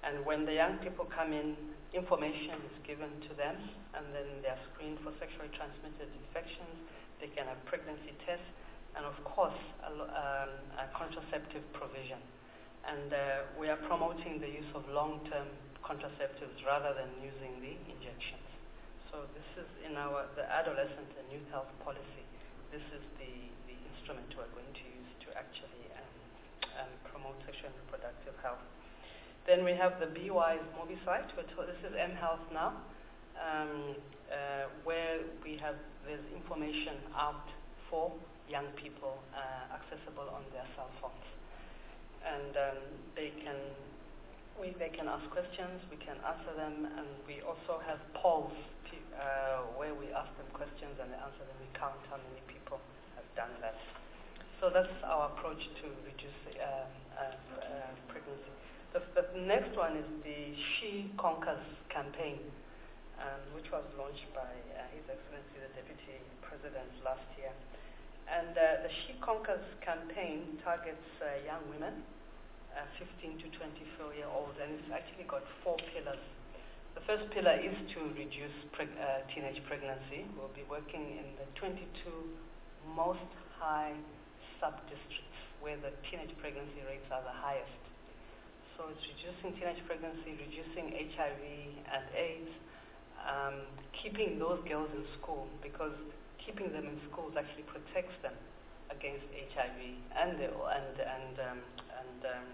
And when the young people come in, information is given to them, and then they are screened for sexually transmitted infections. They can have pregnancy tests, and of course, a, um, a contraceptive provision. And uh, we are promoting the use of long-term contraceptives rather than using the injections. So this is in our the adolescent and youth health policy. This is the, the instrument we're going to use to actually um, um, promote sexual and reproductive health. Then we have the B WISE Mobi site. We're told, this is mHealth now, um, uh, where we have there's information out for young people uh, accessible on their cell phones, and um, they can we they can ask questions, we can answer them, and we also have polls uh, where we ask them questions and they answer them. We count how many people have done that. So that's our approach to reduce uh, uh, uh, pregnancy. The, the next one is the She Conquers campaign, um, which was launched by uh, His Excellency the Deputy President last year. And uh, the She Conquers campaign targets uh, young women, uh, fifteen to twenty-four year olds, and it's actually got four pillars. The first pillar is to reduce preg- uh, teenage pregnancy. We'll be working in the twenty-two most high sub-districts where the teenage pregnancy rates are the highest. So it's reducing teenage pregnancy, reducing H I V and AIDS, um, keeping those girls in school, because keeping them in schools actually protects them against H I V and the, and and um, and um,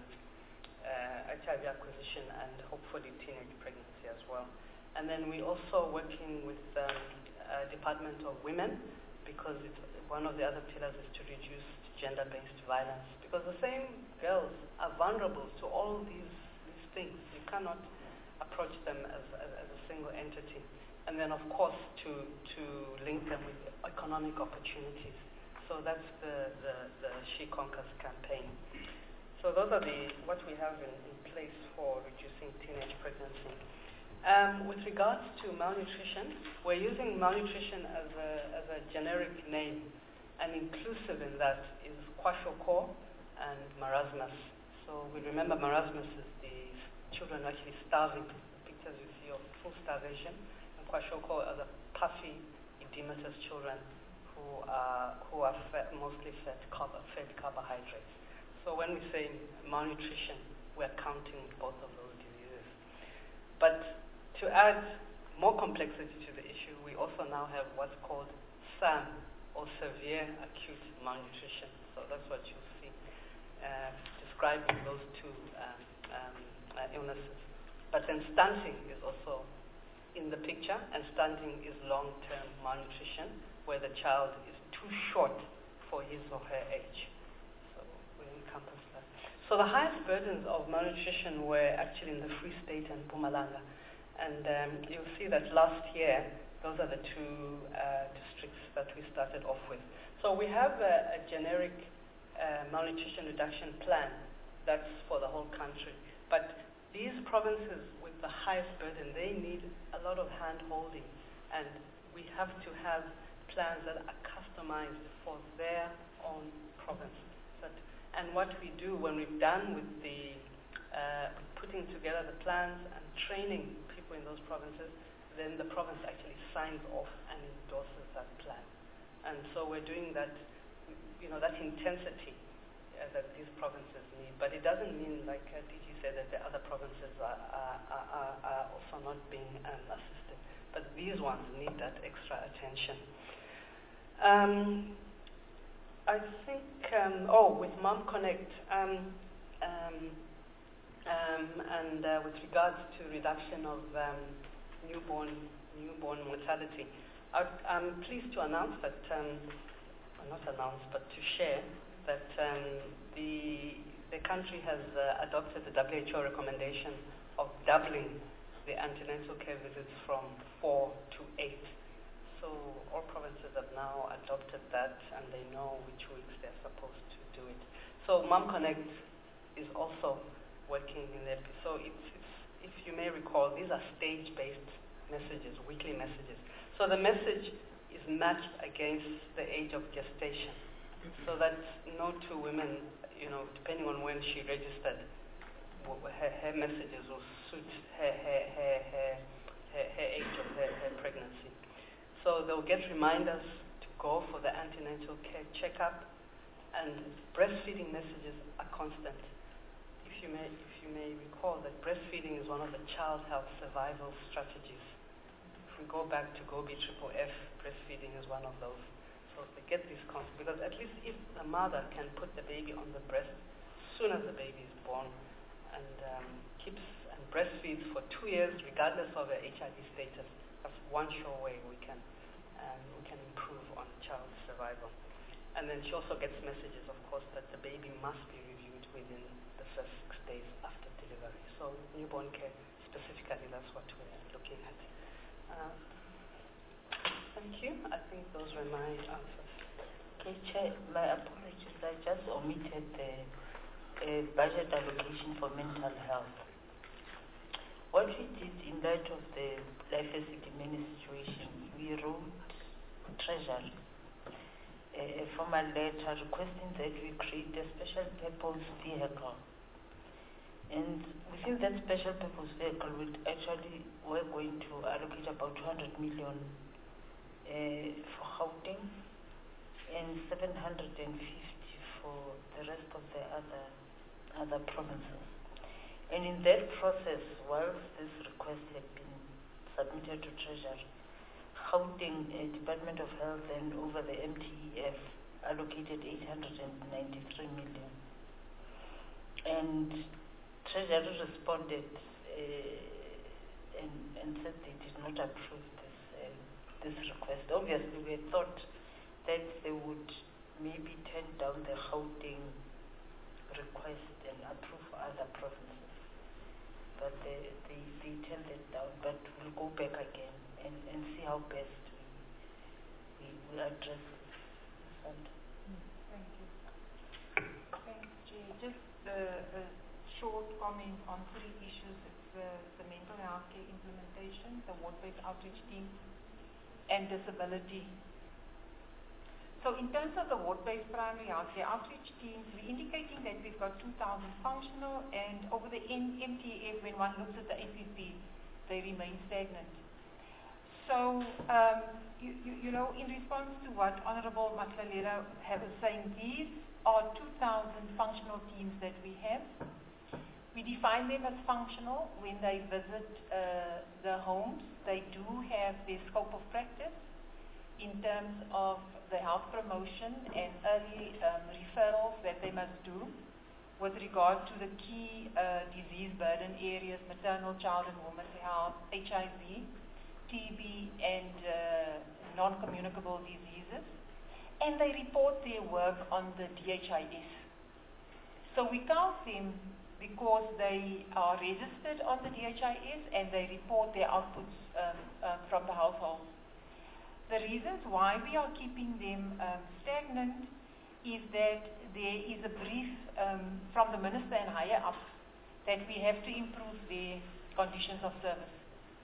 uh, H I V acquisition and hopefully teenage pregnancy as well. And then we also working with um, uh, Department of Women, because it's, one of the other pillars is to reduce gender-based violence, because the same girls are vulnerable to all these, these things. You cannot approach them as, as, as a single entity. And then, of course, to, to link them with economic opportunities. So that's the, the, the She Conquers campaign. So those are the what we have in, in place for reducing teenage pregnancy. Um, with regards to malnutrition, we're using malnutrition as a, as a generic name, and inclusive in that is kwashiorkor and marasmus. So we remember marasmus is the children actually starving. The pictures you see of full starvation. And kwashiorkor are the puffy, edematous children who are who are fed, mostly fed, carb, fed carbohydrates. So when we say malnutrition, we're counting both of those diseases. But to add more complexity to the issue, we also now have what's called S A M, or severe acute malnutrition. So that's what you'll see uh, describing those two um, um, uh, illnesses. But then stunting is also in the picture, and stunting is long-term malnutrition, where the child is too short for his or her age. So we encompass that. So the highest burdens of malnutrition were actually in the Free State and Mpumalanga. And um, you'll see that last year, those are the two uh, districts that we started off with. So we have a, a generic uh, malnutrition reduction plan that's for the whole country. But these provinces with the highest burden, they need a lot of hand-holding. And we have to have plans that are customized for their own province. But, and what we do when we've done with the uh, putting together the plans and training people in those provinces, then the province actually signs off and endorses that plan. And so we're doing that, you know, that intensity uh, that these provinces need. But it doesn't mean, like uh, D G said, that the other provinces are, are, are, are also not being um, assisted. But these ones need that extra attention. Um, I think, um, oh, with Mom Connect, um, um, um, and uh, with regards to reduction of um, newborn newborn mortality. I, I'm pleased to announce that, um, well, not announce, but to share that um, the the country has uh, adopted the W H O recommendation of doubling the antenatal care visits from four to eight. So all provinces have now adopted that, and they know which weeks they're supposed to do it. So Mom Connect is also working in there. So it's, it's, if you may recall, these are stage-based messages, weekly messages. So the message is matched against the age of gestation, so that no two women, you know, depending on when she registered, w- her, her messages will suit her, her, her, her, her, her age of her, her pregnancy. So they'll get reminders to go for the antenatal care checkup, and breastfeeding messages are constant. If you may, if you may recall that breastfeeding is one of the child health survival strategies. If we go back to Gobi Triple F, breastfeeding is one of those. So they get this concept, because at least if the mother can put the baby on the breast as soon as the baby is born, and um, keeps and breastfeeds for two years regardless of her H I V status, that's one sure way we can um, we can improve on child survival. And then she also gets messages, of course, that the baby must be reviewed within the first six days after delivery. So newborn care specifically, that's what we're looking at. Uh, thank you. I think those were my answers. Okay, Chair, my apologies. I just omitted the uh, budget allocation for mental health. What we did in light of the life asset administration, we wrote Treasury a formal letter requesting that we create a special purpose vehicle. And within that special purpose vehicle, we actually we're going to allocate about two hundred million uh, for Gauteng and seven hundred fifty for the rest of the other other provinces. And in that process, whilst this request had been submitted to Treasury, Gauteng uh, Department of Health and over the M T E F allocated eight hundred ninety-three million. And Treasury responded uh, and, and said they did not approve this uh, this request. Obviously, we had thought that they would maybe turn down the Gauteng request and approve other provinces. But they, they, they turned it down. But we'll go back again and, and see how best we, we, we address this. And Thank you. Thanks, Jay. Just uh, a short comment on three issues. It's uh, the mental health care implementation, the ward-based outreach team, and disability. So in terms of the ward-based primary health care outreach teams, we're indicating that we've got two thousand functional, and over the M T E F, when one looks at the A P P, they remain stagnant. So, um, you, you, you know, in response to what Honorable Matlalera was saying, these are two thousand functional teams that we have. We define them as functional when they visit uh, the homes. They do have their scope of practice in terms of the health promotion and early um, referrals that they must do with regard to the key uh, disease burden areas, maternal, child and women's health, H I V, T B, and uh, non-communicable diseases. And they report their work on the D H I S. So we count them because they are registered on the D H I S and they report their outputs um, uh, from the household. The reasons why we are keeping them um, stagnant is that there is a brief um, from the Minister and higher up that we have to improve their conditions of service.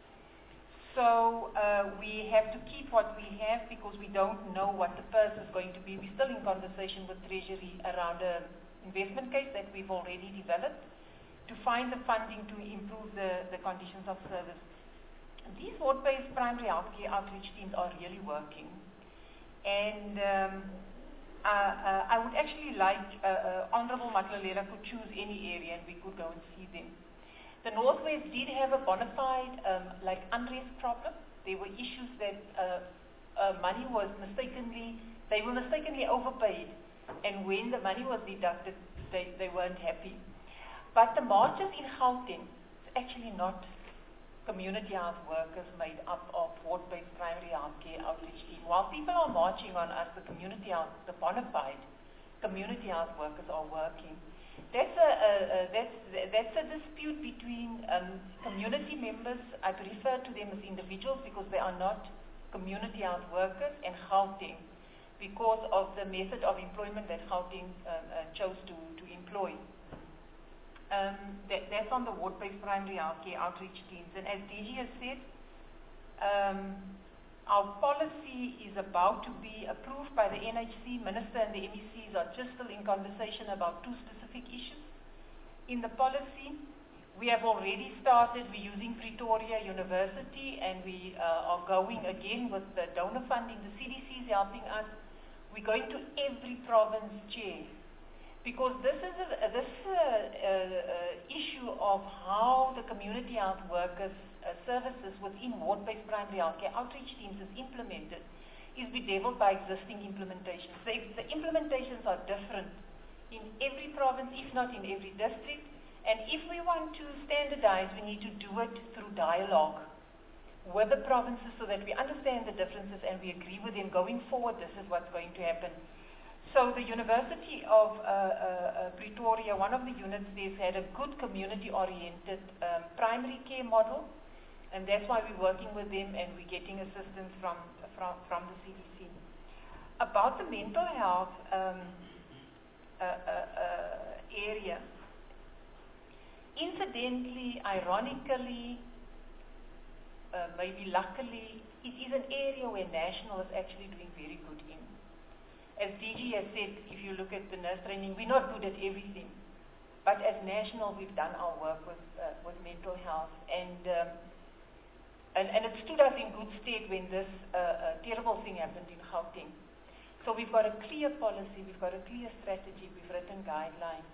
So uh, we have to keep what we have because we don't know what the purse is going to be. We're still in conversation with Treasury around an investment case that we've already developed to find the funding to improve the, the conditions of service. These ward-based primary health care outreach teams are really working. And um, uh, uh, I would actually like uh, uh, Honorable Matlalera could choose any area and we could go and see them. The Northwest did have a bona fide um, like unrest problem. There were issues that uh, uh, money was mistakenly, they were mistakenly overpaid. And when the money was deducted, they, they weren't happy. But the marches in Gauteng is actually not community health workers made up of ward-based primary health care outreach team. While people are marching on us, the community health, the bona fide community health workers are working. That's a, a, a that's that's a dispute between um, community members. I refer to them as individuals because they are not community health workers, and Gauteng because of the method of employment that Gauteng um, uh, chose to to employ. Um, that, that's on the ward-based primary health care outreach teams. And as D G has said, um, our policy is about to be approved by the N H C. Minister and the M E Cs are just still in conversation about two specific issues. In the policy, we have already started, we're using Pretoria University, and we uh, are going again with the donor funding. The C D C is helping us. We're going to every province, Chair, because this is a, this uh, uh, issue of how the community health workers uh, services within ward-based primary healthcare outreach teams is implemented is bedeviled by existing implementations. The, the implementations are different in every province, if not in every district. And if we want to standardize, we need to do it through dialogue with the provinces so that we understand the differences and we agree with them going forward. This is what's going to happen. So the University of uh, uh, uh, Pretoria, one of the units there, had a good community-oriented um, primary care model, and that's why we're working with them and we're getting assistance from from, from the C D C. About the mental health um, uh, uh, uh, area, incidentally, ironically, uh, maybe luckily, it is an area where National is actually doing very good in. As D G has said, if you look at the nurse training, we're not good at everything. But as National, we've done our work with, uh, with mental health. And, um, and, and it stood us in good stead when this uh, uh, terrible thing happened in Gauteng. So we've got a clear policy, we've got a clear strategy, we've written guidelines.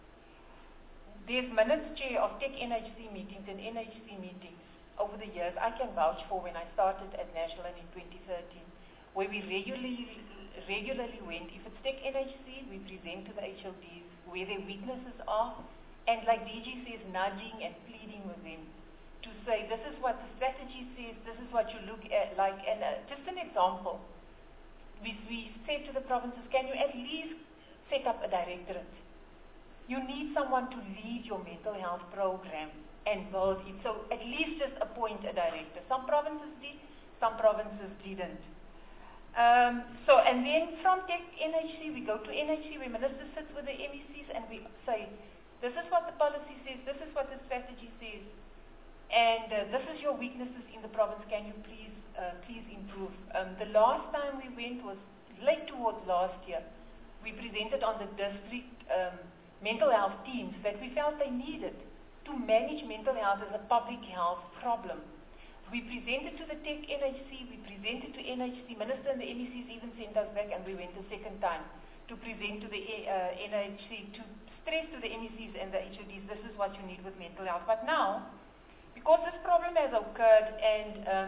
There's minutes, Chair, of Tech N H C meetings and N H C meetings over the years I can vouch for when I started at National in twenty thirteen, where we regularly regularly went. If it's Tech N H C, we present to the H O Ds where their weaknesses are, and like D G says, nudging and pleading with them to say, this is what the strategy says, this is what you look at, like, and uh, just an example, we, we said to the provinces, can you at least set up a directorate? You need someone to lead your mental health program and build it. So at least just appoint a director. Some provinces did, some provinces didn't. Um, so, and then from Tech N H C, we go to N H C, where minister sits with the M E Cs and we say, this is what the policy says, this is what the strategy says, and uh, this is your weaknesses in the province, can you please, uh, please improve? Um, the last time we went was late towards last year. We presented on the district um, mental health teams that we felt they needed to manage mental health as a public health problem. We presented to the Tech N H C, we presented to N H C, Minister and the M E Cs even sent us back, and we went a second time to present to the uh, N H C, to stress to the M E Cs and the H O Ds, this is what you need with mental health. But now, because this problem has occurred, and um,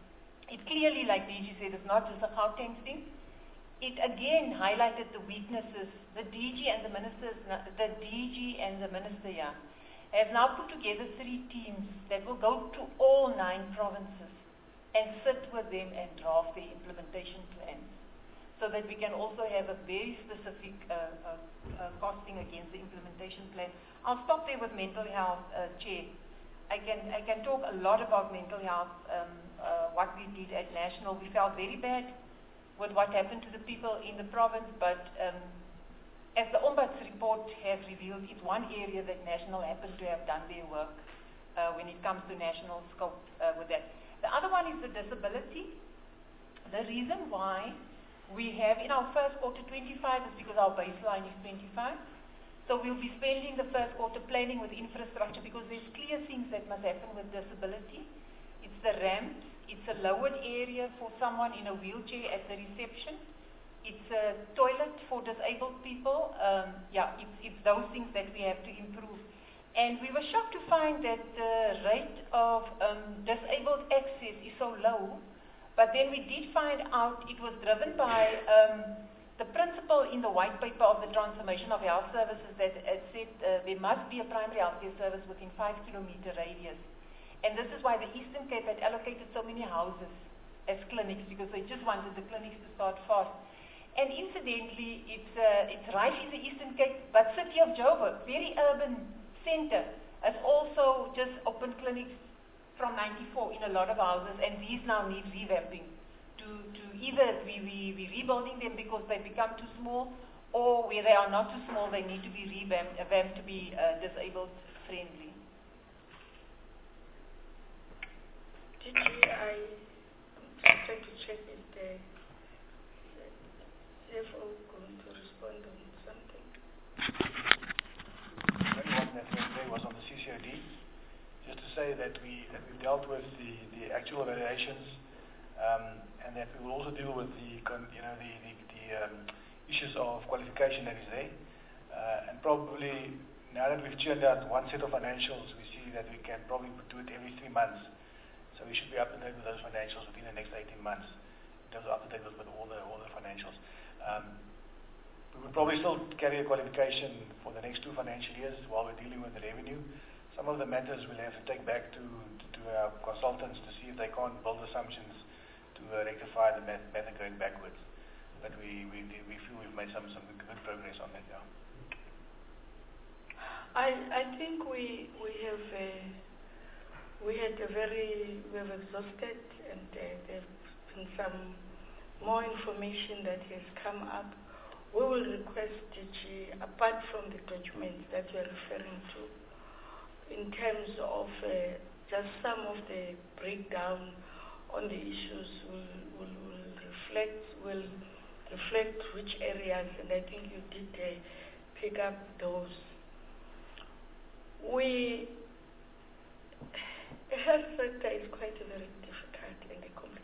it clearly, like D G said, is not just a Gauteng thing, it again highlighted the weaknesses. The D G and the ministers, the D G and the minister, yeah, have now put together three teams that will go to all nine provinces and sit with them and draft their implementation plans, so that we can also have a very specific uh, uh, uh, costing against the implementation plan. I'll stop there with mental health, uh, Chair. I can, I can talk a lot about mental health, um, uh, what we did at National. We felt very bad with what happened to the people in the province, but um, as the Ombuds report has revealed, it's one area that National happens to have done their work uh, when it comes to national scope uh, with that. The other one is the disability. The reason why we have in our first quarter twenty-five is because our baseline is twenty-five. So we'll be spending the first quarter planning with infrastructure, because there's clear things that must happen with disability. It's the ramps, it's a lowered area for someone in a wheelchair at the reception. It's a toilet for disabled people. Um, yeah, it's, it's those things that we have to improve. And we were shocked to find that the rate of um, disabled access is so low. But then we did find out it was driven by um, the principle in the white paper of the transformation of health services that uh, said uh, there must be a primary health care service within five kilometer radius. And this is why the Eastern Cape had allocated so many houses as clinics, because they just wanted the clinics to start fast. And incidentally, it's, uh, it's right in the Eastern Cape, but City of Joburg, very urban center, has also just opened clinics from ninety-four in a lot of houses, and these now need revamping. To, to either we, we, we rebuilding them because they become too small, or where they are not too small, they need to be revamped, revamped to be uh, disabled friendly. Did you, I just trying to check if the C F O going to respond on something. When you want presentation that went there was on the C C O D. Just to say that we that we've dealt with the, the actual evaluations, um, and that we will also deal with the con, you know the the, the um, issues of qualification that is there. Uh, and probably now that we've churned out one set of financials, we see that we can probably do it every three months. So we should be up to date with those financials within the next eighteen months. In terms of up to date with, with all the all the financials. Um, we would probably still carry a qualification for the next two financial years while we're dealing with the revenue. Some of the matters we'll have to take back to, to, to our consultants to see if they can't build assumptions to uh, rectify the math, method going backwards. But we, we, we feel we've made some, some good progress on that now. I, I think we, we have, uh, we had a very, we have exhausted, and uh, there's been some more information that has come up. We will request D G, apart from the documents that you are referring to, in terms of uh, just some of the breakdown on the issues will, will, will reflect will reflect which areas, and I think you did uh, pick up those. We, the health sector is quite a very difficult and a complicated